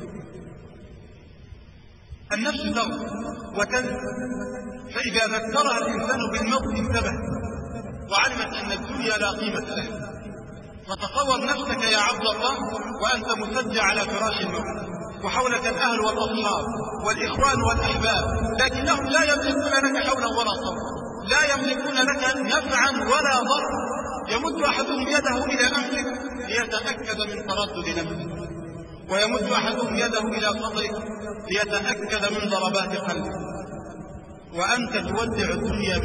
النفس تغفر وتنسى، فإذا ذكرها الإنسان بالموت انتبه وعلمت أن الدنيا لا قيمة لها. فتصور نفسك يا عبد الله وأنت مسجى على فراش الموت، وحولك الأهل والأصحاب والإخوان والأحباب، لكنهم لا يملكون لك حولا ولا صوتا، لا يملكون لك نفعا ولا ضرا. يمد أحدهم يده إلى أنفك ليتأكد من تردد نفسك، ويمد أحدهم يده إلى صدرك ليتأكد من ضربات قلبك، وأنت تودع الدنيا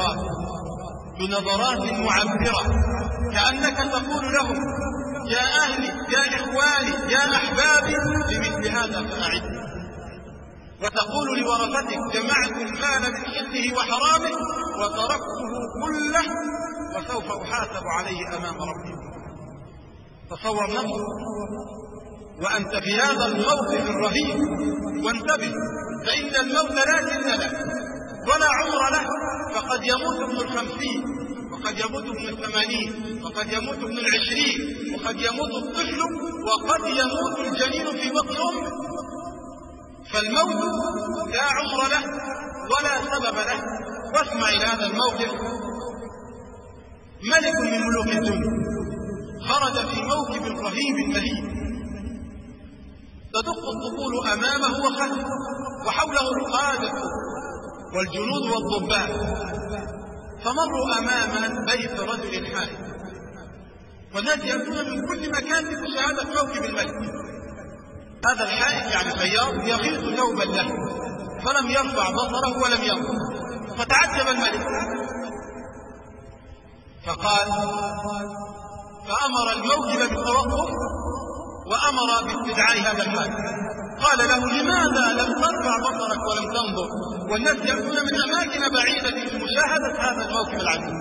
بنظرات معبرة، كأنك تقول لهم يا أهلي يا إخواني يا أحبابي لمثل هذا فأعد، وتقول لورثتك جمعت المال من حله وحرامه وتركته كله وسوف أحاسب عليه أمام ربي. تصور نفسك وأنت في هذا الموقف الرهيب، وانتبه فإن الموت لا سن له ولا عمر له، فقد يموت ابن 50 وقد يموت ابن 80 وقد يموت ابن 20 وقد يموت الطفل وقد يموت الجنين في بطن أمه. فالموت لا عمر له ولا سبب له. واسمع إلى هذا الموقف. ملك من ملوك الدنيا خرج في موكب رهيب مهيب، تدق الطبول أمامه وخلفه، وحوله القادة والجنود والضباط. فمروا أمام بيت رجل حائل، والناس يأتون من كل مكان لمشاهدة موكب الملك. هذا الحائل يعني خياط يغيظ ثوبا له، فلم يرفع بصره ولم ينظر، فتعجب الملك فأمر الموكب بالتوقف وأمر باستدعاء هذا الحائل. قال له: لماذا لم ترفع بصرك ولم تنظر والناس يأتون من أماكن بعيدة لمشاهدة هذا الموكب العجيب؟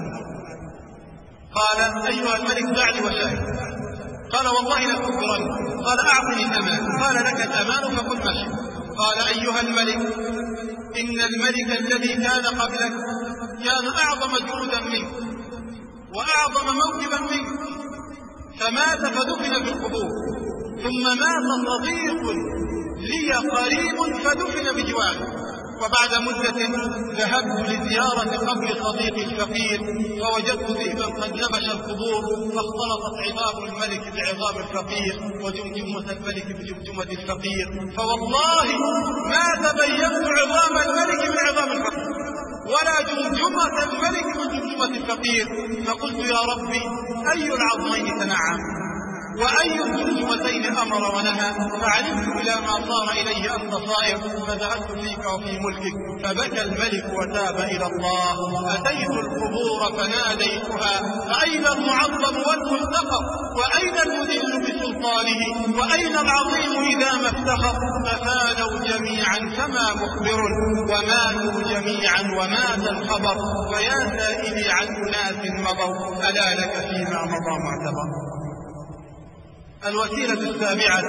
قال: أيها الملك دعني وشاهد. قال: والله لأخبرنك. قال: أعطني الأمان. قال: لك الأمان فقل مشي. قال: أيها الملك، إن الملك الذي كان قبلك كان أعظم جنودا منك وأعظم موكبا منك، فمات فدفن في القبور، ثم مات صديق لي قريب فدفن بجواره. وبعد مدة ذهبت لزيارة قبر صديقي الفقير فوجدت ذئبا قد نبش القبور، فاختلطت عظام الملك بعظام الفقير وجمجمة الملك بجمجمة الفقير، فوالله ما تبينت عظام الملك من عظام الفقير ولا جمجمة الملك من جمجمة الفقير. فقلت: يا ربي، أي العظمين تنعم وأي الجمجمتين أمر ونهى؟ فعلمت إلى ما صار إليه أنت صائر، فذهبت فيك وفي ملكك. فبكى الملك وتاب إلى الله. أتيت القبور فناديتها: فأين المعظم والملتقى؟ وأين المذل بسلطانه؟ وأين العظيم إذا ما افتخر؟ ففانوا جميعا كما مخبر، وماتوا جميعا ومات الخبر. فيا سائلي عن أناس مضوا، ألا لك فيما مضى معتبر. الوسيلة السابعة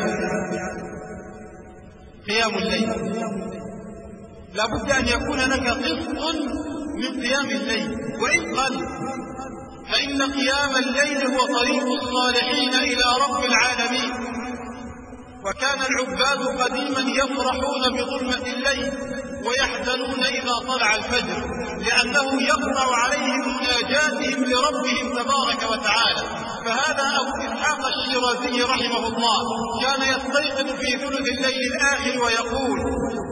قيام الليل. لا بد أن يكون لك قسط من قيام الليل وإن قل، فإن قيام الليل هو طريق الصالحين إلى رب العالمين. وكان العباد قديما يفرحون بظلمة الليل ويحزنون إذا طلع الفجر، لأنه يقطع عليهم مناجاتهم لربهم تبارك وتعالى. فهذا أبو إسحاق الشيرازي رحمه الله كان يستيقظ في ثلث الليل الآخر ويقول: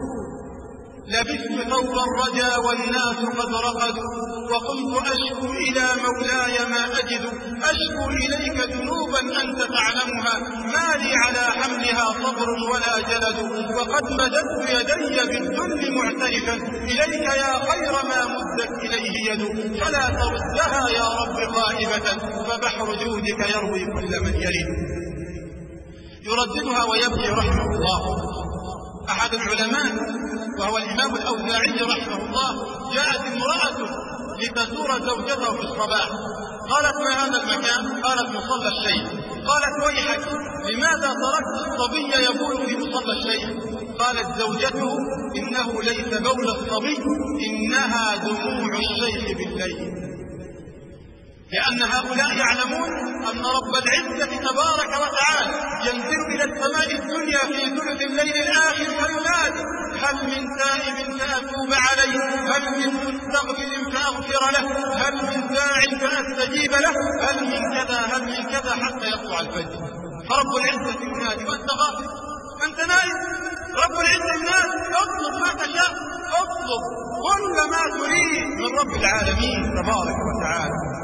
لبست ثوب الرجا والناس قد رقدوا، وقمت أشكو إلى مولاي ما أجد، أشكو إليك ذنوبا أنت تعلمها، ما لي على حملها صبر ولا جلد، وقد مددت يدي بالذل معترفا إليك يا خير ما مدت إليه يد، فلا تردها يا رب غائبة، فبحر جودك يروي كل من يرد. يرددها ويبكي رحمه الله. أحد العلماء وهو الإمام الأوزاعي رحمه الله، جاءت امرأة لتزور زوجته في الصباح، قالت: ما هذا المكان؟ قالت: مصلى الشيخ. قالت: ويحك، لماذا تركت الصبي يبول في مصلى الشيخ؟ قالت زوجته: إنه ليس بول الصبي، إنها دموع الشيخ بالليل. لأن هؤلاء يعلمون أن رب العزة تبارك وتعالى ينزل إلى السماء الدنيا في ثلث الليل الآخر فينادي: هل من تائب فأتوب عليه؟ هل من مستغفر فأغفر له؟ هل من داع فأستجيب له؟ هل من كذا هل من كذا، حتى يطلع الفجر. فرب العزة ينادي: وأنت غافل، أنت نائم. رب العزة ينادي: اطلب ما تشاء، اطلب كل ما تريد من رب العالمين تبارك وتعالى.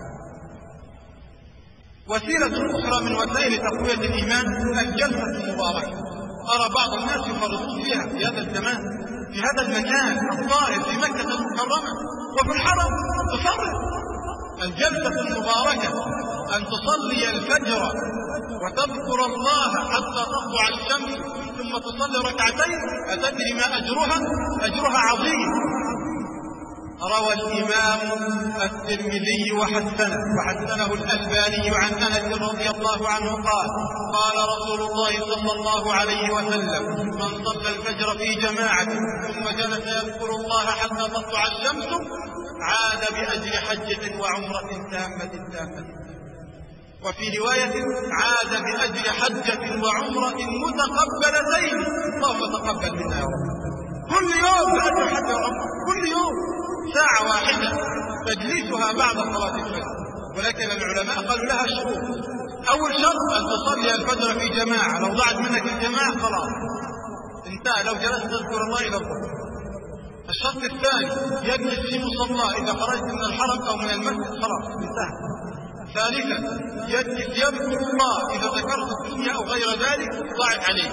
وسيلة أخرى من وسائل تقوية الإيمان الجلسة المباركة. أرى بعض الناس يفرطون فيها في هذا الزمان، في هذا المكان الطاهر في مكة المكرمة وفي الحرم تفرط. الجلسة المباركة أن تصلي الفجر وتذكر الله حتى تطلع الشمس ثم تصلي ركعتين، أتدري ما أجرها؟ أجرها عظيم. روى الإمام الترمذي وحسنه الألباني عن أنس رضي الله عنه قال: قال رسول الله صلى الله عليه وسلم: من صلى الفجر في جماعة ثم جلس يذكر الله حتى تطلع الشمس عاد بأجر حجة وعمرة تامة. وفي رواية: عاد بأجر حجة وعمرة متقبلتين. اللهم تقبل منا يا رب. كل يوم بأجر حجة وعمرة، كل يوم ساعة واحدة تجلسها بعد صلاة الفجر. ولكن العلماء قالوا لها شروط. أول شرط أن تصلي الفجر في جماعة، لو ضاعت منك الجماعة خلاص انتهى، لو جلست تذكر الله إلى الظهر. الشرط الثاني يجلس في مصلى إذا خرجت من الحرم أو من المسجد خلاص انتهى. ثالثا يجلس يذكر الله إذا ذكرت الدنيا أو غير ذلك ضاعت عليه.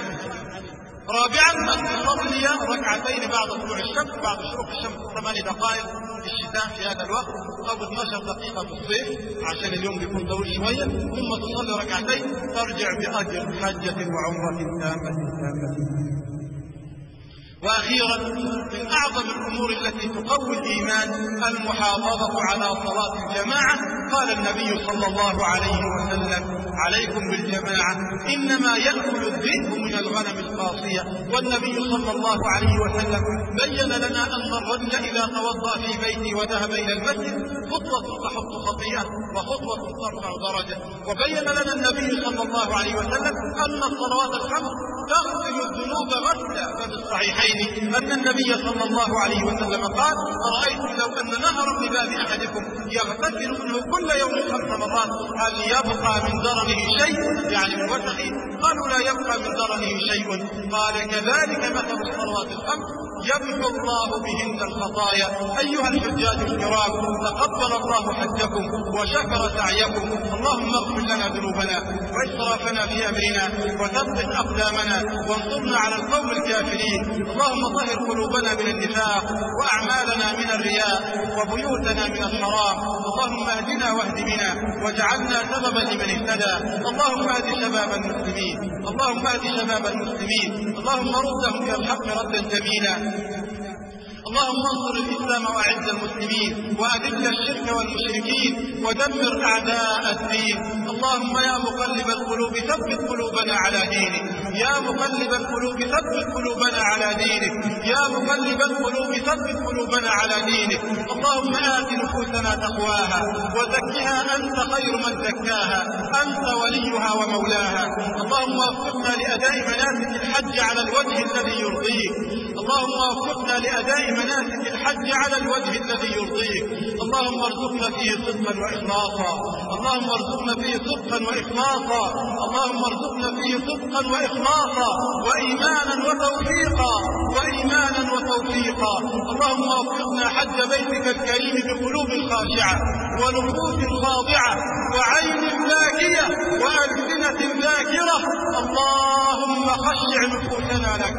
رابعا أن تصلي ركعتين بعد طلوع الشمس، بعد شروق الشمس 8 دقائق في الشتاء في هذا الوقت أو 12 دقيقة في الصيف عشان اليوم بيكون طويل شوية، ثم تصلي ركعتين ترجع بأجر حجة وعمرة تامة. وأخيرا من أعظم الأمور التي تقوي الإيمان المحافظة على صلاة الجماعة. قال النبي صلى الله عليه وسلم: عليكم بالجماعة إنما يأكل الذئب من الغنم القاصية. والنبي صلى الله عليه وسلم بين لنا أن الرجل إذا توضأ في بيته وذهب إلى المسجد خطوة تحط خطيئة وخطوة ترفع درجة. وبين لنا النبي صلى الله عليه وسلم أن الصلوات الخمس تغسل الذنوب غسلا. ففي الصحيحين أن النبي صلى الله عليه وسلم قال: أرأيت لو أن نهرا بباب أحدكم يغتسل منه كل يوم 5 مرات هل يبقى من درنه شيء؟ يعني من وسخه؟ قالوا: لا يبقى من درنه شيء. قال: كذلك مثل الصلوات الخمس يمحو الله بهن الخطايا. أيها الحجاج الكرام، تقبل الله حجكم وشكر سعيكم. اللهم اغفر لنا ذنوبنا وإسرافنا في أمرنا وثبت أقدامنا وانصرنا على القوم الكافرين. اللهم طهر قلوبنا من النفاق وأعمالنا من الرياء وبيوتنا من الحرام. اللهم اهدنا واهد بنا واجعلنا سببا لمن اهتدى. اللهم اهد شباب المسلمين، اللهم اهد شباب المسلمين، اللهم ردهم إلى الحق ردا جميلا. اللهم انصر الإسلام وأعز المسلمين وأذل الشرك والمشركين ودمر أعداء الدين. اللهم يا مقلب القلوب ثبت قلوبنا على دينك، يا مقلب القلوب ثبت قلوبنا على دينك، يا مقلب القلوب ثبت قلوبنا على دينك. اللهم آت نفوسنا تقواها وزكها أنت خير من زكاها، أنت وليها ومولاها. اللهم وفقنا لأداء مناسك الحج على الوجه الذي يرضيك، اللهم وفقنا لأداء مناسك الحج على الوجه الذي يرضيك. اللهم ارزقنا فيه صدقا وإخلاصا، اللهم ارزقنا فيه صدقا وإخلاصا، اللهم ارزقنا فيه صدقا وإخلاصا وإيمانا وتوفيقا، وإيمانا وتوفيقا. اللهم وفقنا حج بيتك الكريم بقلوب خاشعة ونفوس خاضعة وعين ذاكية وألسنة ذاكرة. اللهم خشع نفوسنا لك،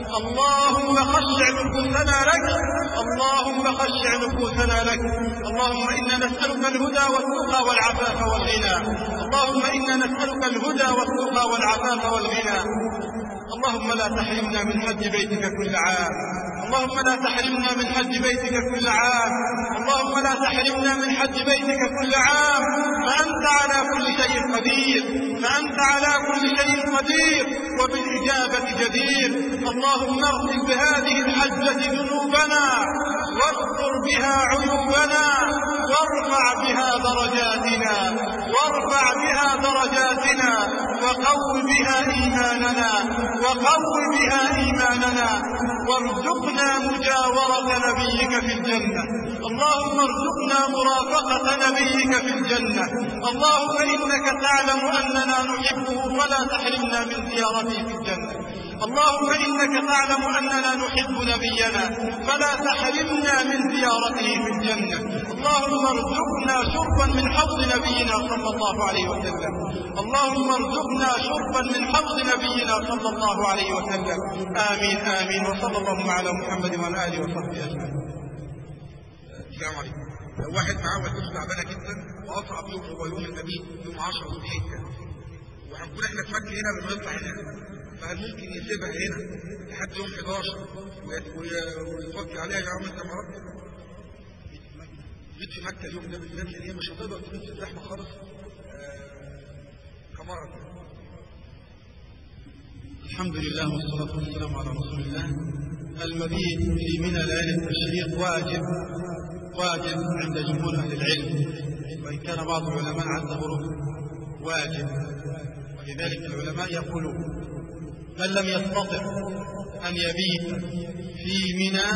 اللهم خشع نفوسنا لك، اللهم خشع نفوسنا لك. اللهم إنا نسألك الهدى والتقى والعفاف والغنى، اللهم إنا نسألك الهدى والتقى والعفاف والغنى. اللهم لا تحرمنا من حج بيتك كل عام، اللهم لا تحرمنا من حج بيتك كل عام، اللهم لا تحرمنا من حج بيتك كل عام. فأنت على كل شيء قدير، فأنت على كل شيء قدير وبالإجابة جدير. اللهم اغفر بهذه الحجة ذنوبنا واستر بها عيوبنا وارفع بها درجاتنا، وارفع بها درجاتنا وقو بها إيماننا، وقو بها إيماننا. وارزقنا مجاورة نبيك في الجنة، اللهم ارزقنا مرافقة نبيك في الجنة. اللهم إنك تعلم أننا نحبه فلا تحرمنا من زيارته في الجنة. اللهم إنك تعلم أننا نحب نبينا فلا تحرمنا من زيارته في الجنة. اللهم ارزقنا شربا من حوض نبينا صلى الله عليه وسلم، اللهم ارزقنا شربا من حوض نبينا صلى الله عليه وسلم. آمين آمين. وصلى الله على محمد وعلى آله وصحبه أجمعين. السلام عليكم. واحد معاه والدته تعبانه جدا واصعب يوم هو يوم الخميس يوم 10 ذو الحجه، وهنكون احنا في مكه هنا بنطلع هنا، فهل ممكن يسيبها هنا لحد يوم 11 ويتوكل عليها يا عم التمرات؟ جيت في مكه اليوم ده بالذات لان هي مش هتقدر تبيت في الزحمه خالص كمره. الحمد لله والصلاة والسلام على رسول الله. المبيت في منى ليالي التشريق واجب عند جمهور أهل العلم، وإن كان بعض العلماء اعتبره واجب، ولذلك العلماء يقولون من لم يستطع أن يبيت في منى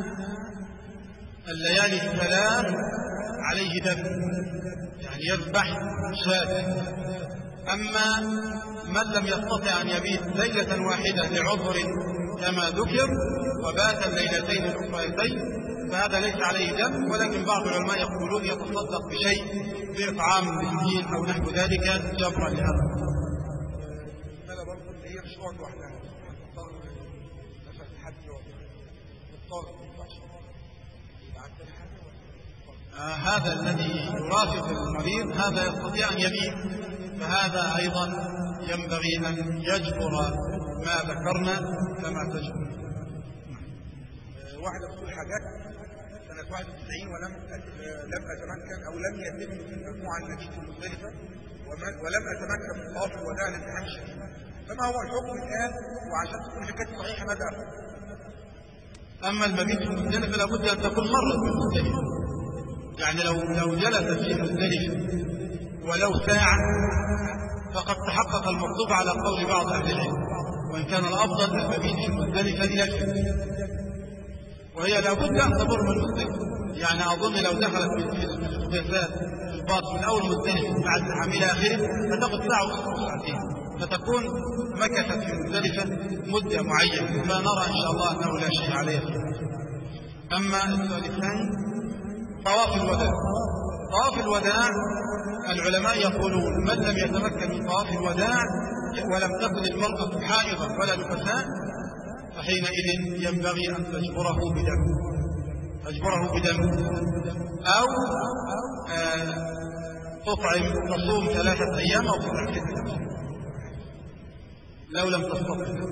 الليالي الثلاث عليه ذبح، يعني يذبح شاة. أما من لم يستطع أن يبيت ليلة واحدة لعذر كما ذكر وبات الليلتين الأخريتين فهذا ليس عليه دم، ولكن بعض العلماء يقولون يتصدق بشيء بإطعام مسكين أو نحو ذلك جبرا لهذا. المسألة برضه اللي هي مش نقط واحدة هذا الذي يرافق المريض هذا يستطيع أن يبيع، فهذا أيضا ينبغي أن يجبر ما ذكرنا كما تجبر. واحدة بتقول حاجات سنة 91 ولم أتمكن أو لم يتم في المجموعة المبيت المختلفة ولم أتمكن من طواف الوداع لامتحان الشديد، فما هو الحكم الآن؟ وعشان تكون حكاية صحيحة ماذا أفعل؟ أما المبيت في مزدلفة لابد أن تكون مرت من مزدلفة، يعني لو جلست في مزدلفة ولو ساعة فقد تحقق المطلوب على قول بعض أهل العلم، وإن كان الأفضل المبيت في مزدلفة إلى الفجر، وهي لابد أن تمر من مزدلفة. يعني أظن لو دخلت في الجزات في الباط من أول مزدلفة بعد الزحام إلى آخره فتأخذ ساعة أو ساعتين، فتكون مكثت في مزدلفة مدة معينة، فنرى إن شاء الله أنه لا شيء عليه. أما السؤال الثاني طواف الوداع. طواف الوداع العلماء يقولون من لم يتمكن من طواف الوداع ولم تكن المرأة حائضا ولا نفساء فحينئذ ينبغي أن تجبره بدم أو تصوم 3 أيام أو تطعم 6 أيام لو لم تستطع.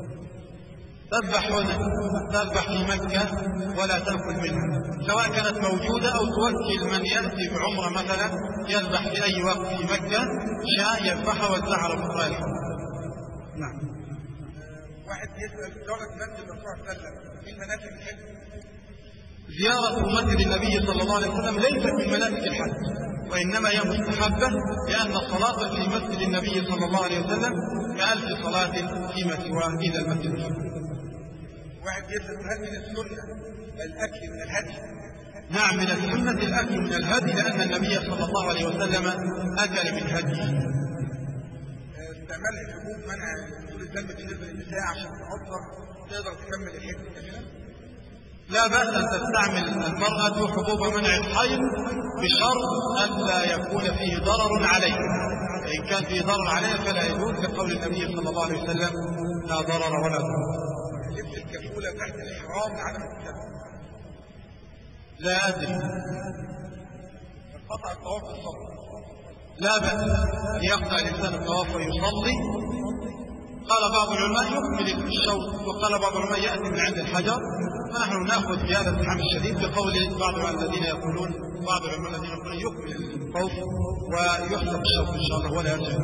تذبح في مكة ولا تأكل منها، سواء كانت موجودة أو توكل من يأتي بعمرة مثلا يذبح في أي وقت في مكة شاء يذبحها ويوزعها على فقراء الحرم. نعم. واحد يسأل زيارة مسجد الرسول صلى الله عليه وسلم من مناسك الحج. زيارة مسجد النبي صلى الله عليه وسلم ليست من مناسك الحج، وإنما هي مستحبة، لأن الصلاة في مسجد النبي صلى الله عليه وسلم ك1000 صلاة فيما سواه إلى المسجد. واحد يسأل هل من السنة الأكل من الهدي؟ نعم، من السنة الأكل من الهدي، لأن النبي صلى الله عليه وسلم أكل من هديه. استعمال الحبوب منع نزول الدم بالنسبة للنساء عشان تقدر تكمل الحج. لا بأس أن تستعمل المرأة حبوب منع الحيض بشرط ألا يكون فيه ضرر عليه، فإن كان فيه ضرر عليه فلا يجوز، لقول النبي صلى الله عليه وسلم لا ضرر ولا ضرر. لبس الكفولة تحت الإحرام على الكفولة. لا أدري. قطع الطواف والصلاة. لا بأس أن يقطع الإنسان الطواف ويصلي. قال بعض العلماء يكمل الشوط، وقال بعض العلماء يأتي من عند الحجر، فنحن نأخذ بهذا الزحام الشديد بقول بعض الذين يقولون يكمل الطوف ويحسب الشوط إن شاء الله ولا يرجع.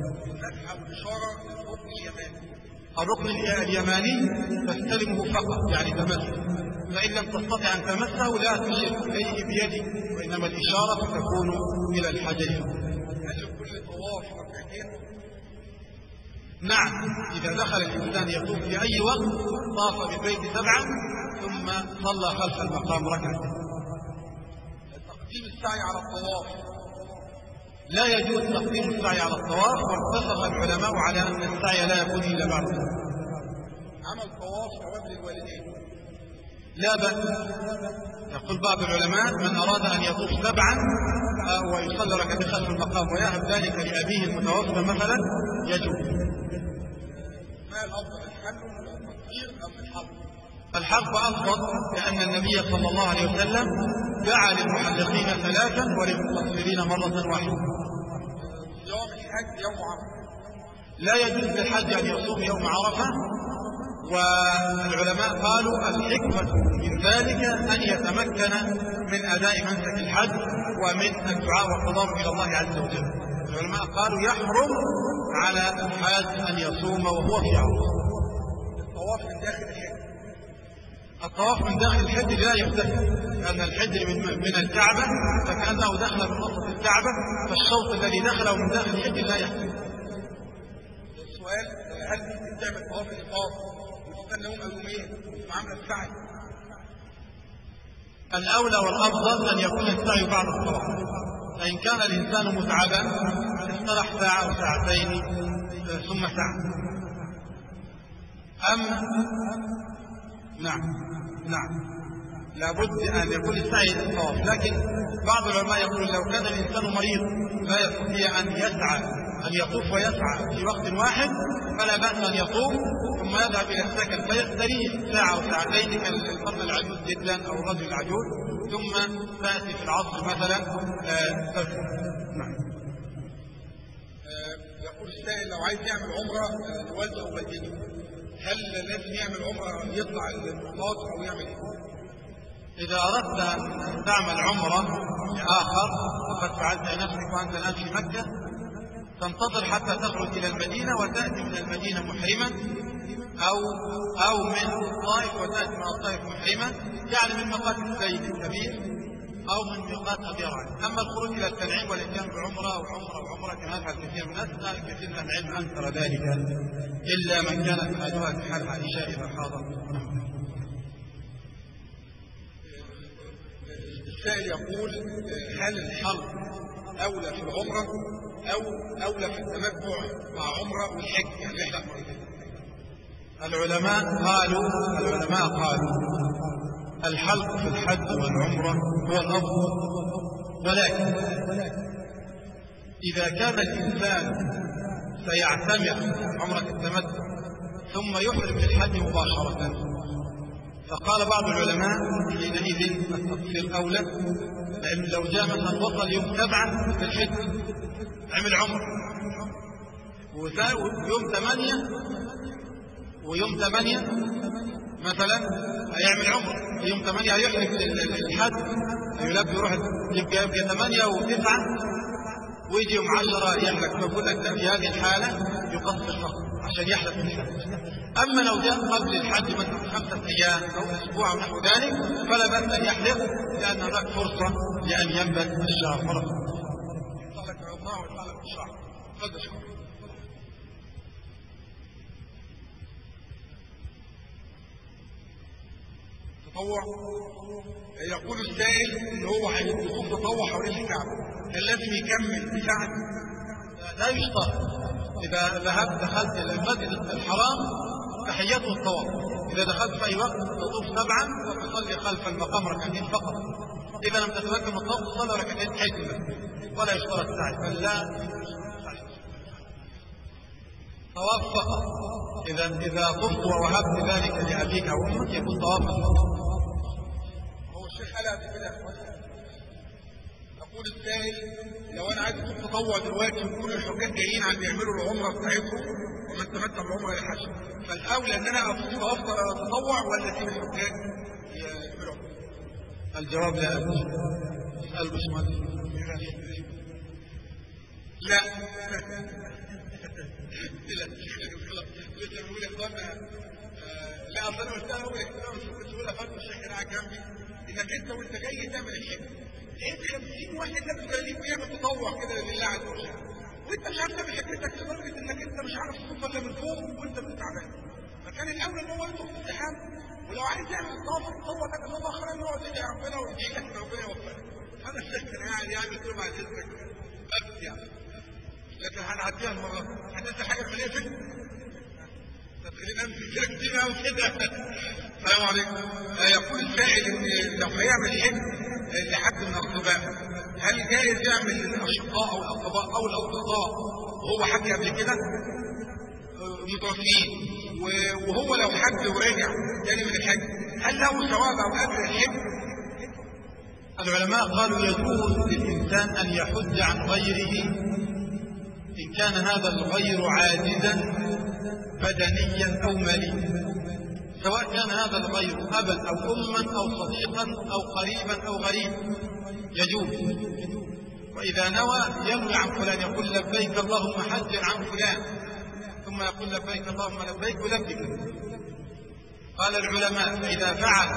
الركن اليماني تستلمه فقط، يعني تمسه، فإن لم تستطع أن تمسه لا تشير إليه بيدك، وإنما الإشارة تكون إلى الحجر. هل كل طواف ركعتين؟ نعم، إذا دخل الإنسان يطوف في أي وقت طاف بالبيت 7 ثم صلى خلف المقام ركعتين. تقديم السعي على الطواف. لا يجوز تقديم السعي على الطواف، واتفق العلماء على أن السعي لا يكون إلا بعد الطواف. عمل طواف ثواب للوالدين. لا بأس. يقول بعض العلماء من أراد أن يطوف 7 ويصلي ركعتين خلف المقام ويهب ذلك لأبيه المتوفى مثلا يجوز. ما الأفضل، الحل ولا التقدير أم الحلق؟ الحلق أفضل، لأن النبي صلى الله عليه وسلم دعا للمحلقين 3 وللمقصرين مرة واحدة. يوم الحج يوم عرفة. لا يجوز للحج أن يصوم يوم عرفة، والعلماء قالوا الحكمة من ذلك أن يتمكن من أداء منسك الحج ومن الدعاء والتضرع إلى الله عز وجل. العلماء قالوا يحرم على الحاج أن يصوم وهو في عرفة. الطواف من داخل الحج. الطواف من داخل الحج لا يحتسب، لأن الحج من الكعبة فكأنه دخل من وسط الكعبة، فالشوط الذي دخله من داخل الحج لا يحتسب. السؤال هل ممكن تعمل طواف الإفاضة وتستنى يومين وعمل السعي؟ الأولى والأفضل أن يكون السعي بعد الطواف، فإن كان الإنسان متعبا استرح 1 أو 2 ساعتين ثم سعى. نعم لابد أن يكون السعي للطواف، لكن بعض العلماء يقول لو كان الإنسان مريض لا يستطيع أن يطوف ويسعى في وقت واحد فلا بأس أن يطوف ثم يذهب إلى السكن فيستريح ساعة أو ساعتين كالمرأة العجوز جدا أو الرجل العجوز، ثم تأتي في العصر مثلا نعم. يقول السائل لو عايز يعمل عمرة لوالده أو والدته هل لازم يعمل عمرة يطلع الميقات أو يعمل إيه؟ إذا أردت أن تعمل عمرة لآخر وقد فعلت نفسك وأنت الآن في مكة تنتظر حتى تخرج إلى المدينة وتأتي من المدينة محرما أو من الطائف وتأتي من الطائف محرما، يعني من ميقات السيد الكبير أو من ميقات أبي رعد. أما الخروج إلى التنعيم والإتيان بعمرة وعمرة كما يفعل كثير من الناس كثير من العلم أنكر ذلك إلا من كانت حالها كحال عائشة إذا حاضر. السائل يقول هل الحلق أولى في العمرة أو أولى في التمتع مع عمرة والحج يعني يحلق مرتين؟ العلماء قالوا الحلق في الحج والعمرة هو الأفضل، ولكن إذا كان الإنسان سيعتمر عمرة التمتع ثم يحرم بالحج مباشرة فقال بعض العلماء حينئذ التفصيل أولى، لأن لو جاء مثلا وصل يوم 7 في الحج عمل عمر ويوم 8 مثلا هيعمل عمر، يوم 8 هيحرم الحج يلبي يروح يبقى 8 و9 ويجي يوم 10 يحلق، فيقول لك في هذه الحالة يقصر فقط عشان يحلق في الحج. أما لو جاء قبل الحج مثلا 5 أيام أو أسبوع أو نحو ذلك فلا بأس أن يحلق، لأن هناك فرصة لأن ينبت الشعر مرة. تطوع. يقول السائل ان هو هيطوف تطوع حوالين الكعبه هل لازم يكمل بساعه؟ لا يشترط. إذا دخلت إلى المسجد الحرام تحيته الطواف، إذا دخلت في أي وقت تطوف 7 وتصلي خلف المقام ركعتين فقط. إذا لم تتمكن الطواف تصلي ركعتين حجمة ولا يشترط سعي، بل لا طواف فقط. إذا طفت ووهبت ذلك لأبيك أو أمك يكون طوافا فقط. هو الشيخ قال قبل كده يقول السائل لو أنا عايز أطوف تطوع دلوقتي وكل الحجاج جايين عم يعملوا العمرة بتاعتهم ومن تمتع بالعمرة للحج، فالأولى إن أنا أطوف تطوع ولا أسيب الحجاج يعملوا؟ الجواب لا أدري. اسأل باشمهندس. لا لا اصل انا قلتها هو الاكتئاب مش كنت بقول افهم الشيخ اللي قاعد جنبي انك انت وانت جاي تعمل الحج لقيت 50 واحد لابس جلاليب ويعمل تطوع كده لله عز وجل وانت مش عارف تعمل حجتك لدرجه انك انت مش عارف تطوف الا من فوق وانت تعبان، فكان الاولى ان هو يطوف في الزحام، ولو عايز يعمل طواف التطوع ده كان هو خير ان هو يدعي ربنا ويدعي لك ربنا يوفقك. هذا الشيخ كان قاعد يعمل كده مع جسمك بس يعني، لكن هنعديها المره هتنسى حاجه من ايه فكره خلينا نمسك كتير قوي كده. السلام عليكم. يقول السائل ان لو هيعمل حج لحد من الاقرباء هل جائز يعمل للاشقاء او الاصدقاء وهو حج قبل كده متوفيين وهو لو حج ورجع تاني من الحج هل له ثواب او اجر الحج؟ العلماء قالوا يجوز للانسان ان يحج عن غيره ان كان هذا الغير عاجزا بدنيا أو ماليا، سواء كان هذا الغير أبا أو أما أو صديقا أو قريبا أو غريبا يجوز. وإذا ينوي عن فلان يقول لبيك اللهم حجا عن فلان ثم يقول لبيك اللهم لبيك ولبيك. قال العلماء فإذا فعل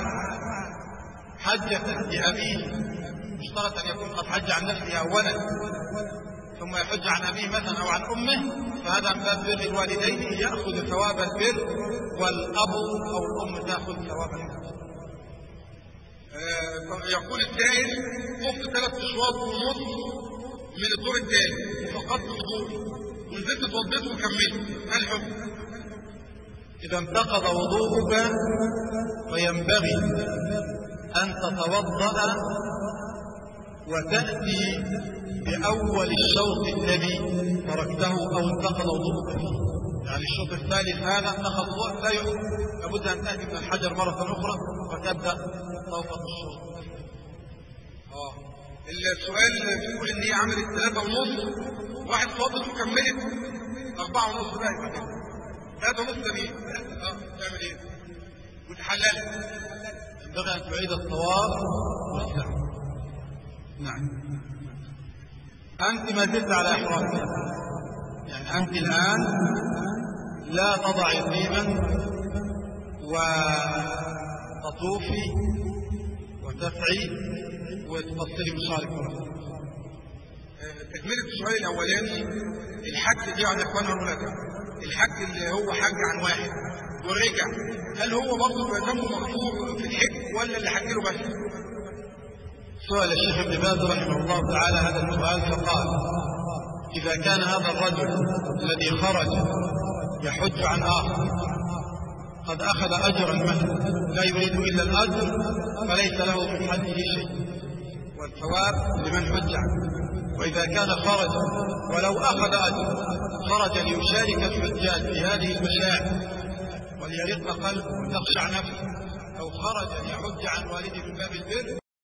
حجة لأبيه مشترط أن يكون قد حج عن نفسه أولا ثم يحج عن أبيه مثلا أو عن أمه فهذا من باب بر الوالدين يأخذ ثواب البر والأب أو الأم تأخذ ثواب الحج. يقول السائل قفت 3 أشواط ونص من الدور الثاني وفقدت الدور ونزلت اتوضيت وكملت، ما الحكم؟ إذا انتقض وضوءك فينبغي أن تتوضأ وتأتي بأول الشوط الذي تركته أو انتقض وضوءك فيه. يعني الشوط الثالث هذا انتقض وضوءك لا يعود، لابد أن تأتي من الحجر مرة أخرى وتبدأ توقف الشوط. السؤال بيقول ان هي عملت 3:30، واحد فاضل وكملت 4:30 بقى يبقى كده 3:30 ده مين؟ تعمل ايه؟ وتحللت. ينبغي أن تعيد الطواف والسعي. نعم. أنت ما زلت على إحرامك، يعني أنت الآن لا تضعي طيبا وتطوفي وتسعي وتفصلي بشعرك وراسك. تكملة السؤال الأولاني، الحج دي عن إخواننا والملكة، الحج اللي هو حج عن واحد ورجع، هل هو برضه ذنبه مغفور في الحج ولا اللي حج له بس؟ سؤال الشيخ ابن باز رحمه الله تعالى هذا السؤال فقال: إذا كان هذا الرجل الذي خرج يحج عن آخر قد أخذ أجرا مثلا لا يريد إلا الأجر فليس له من حجه شيء والثواب لمن حج عنه. وإذا كان خرج ولو أخذ أجر خرج ليشارك الحجاج في هذه المشاعر وليرق قلبه وتخشع نفسه، أو خرج ليحج عن والده من باب البر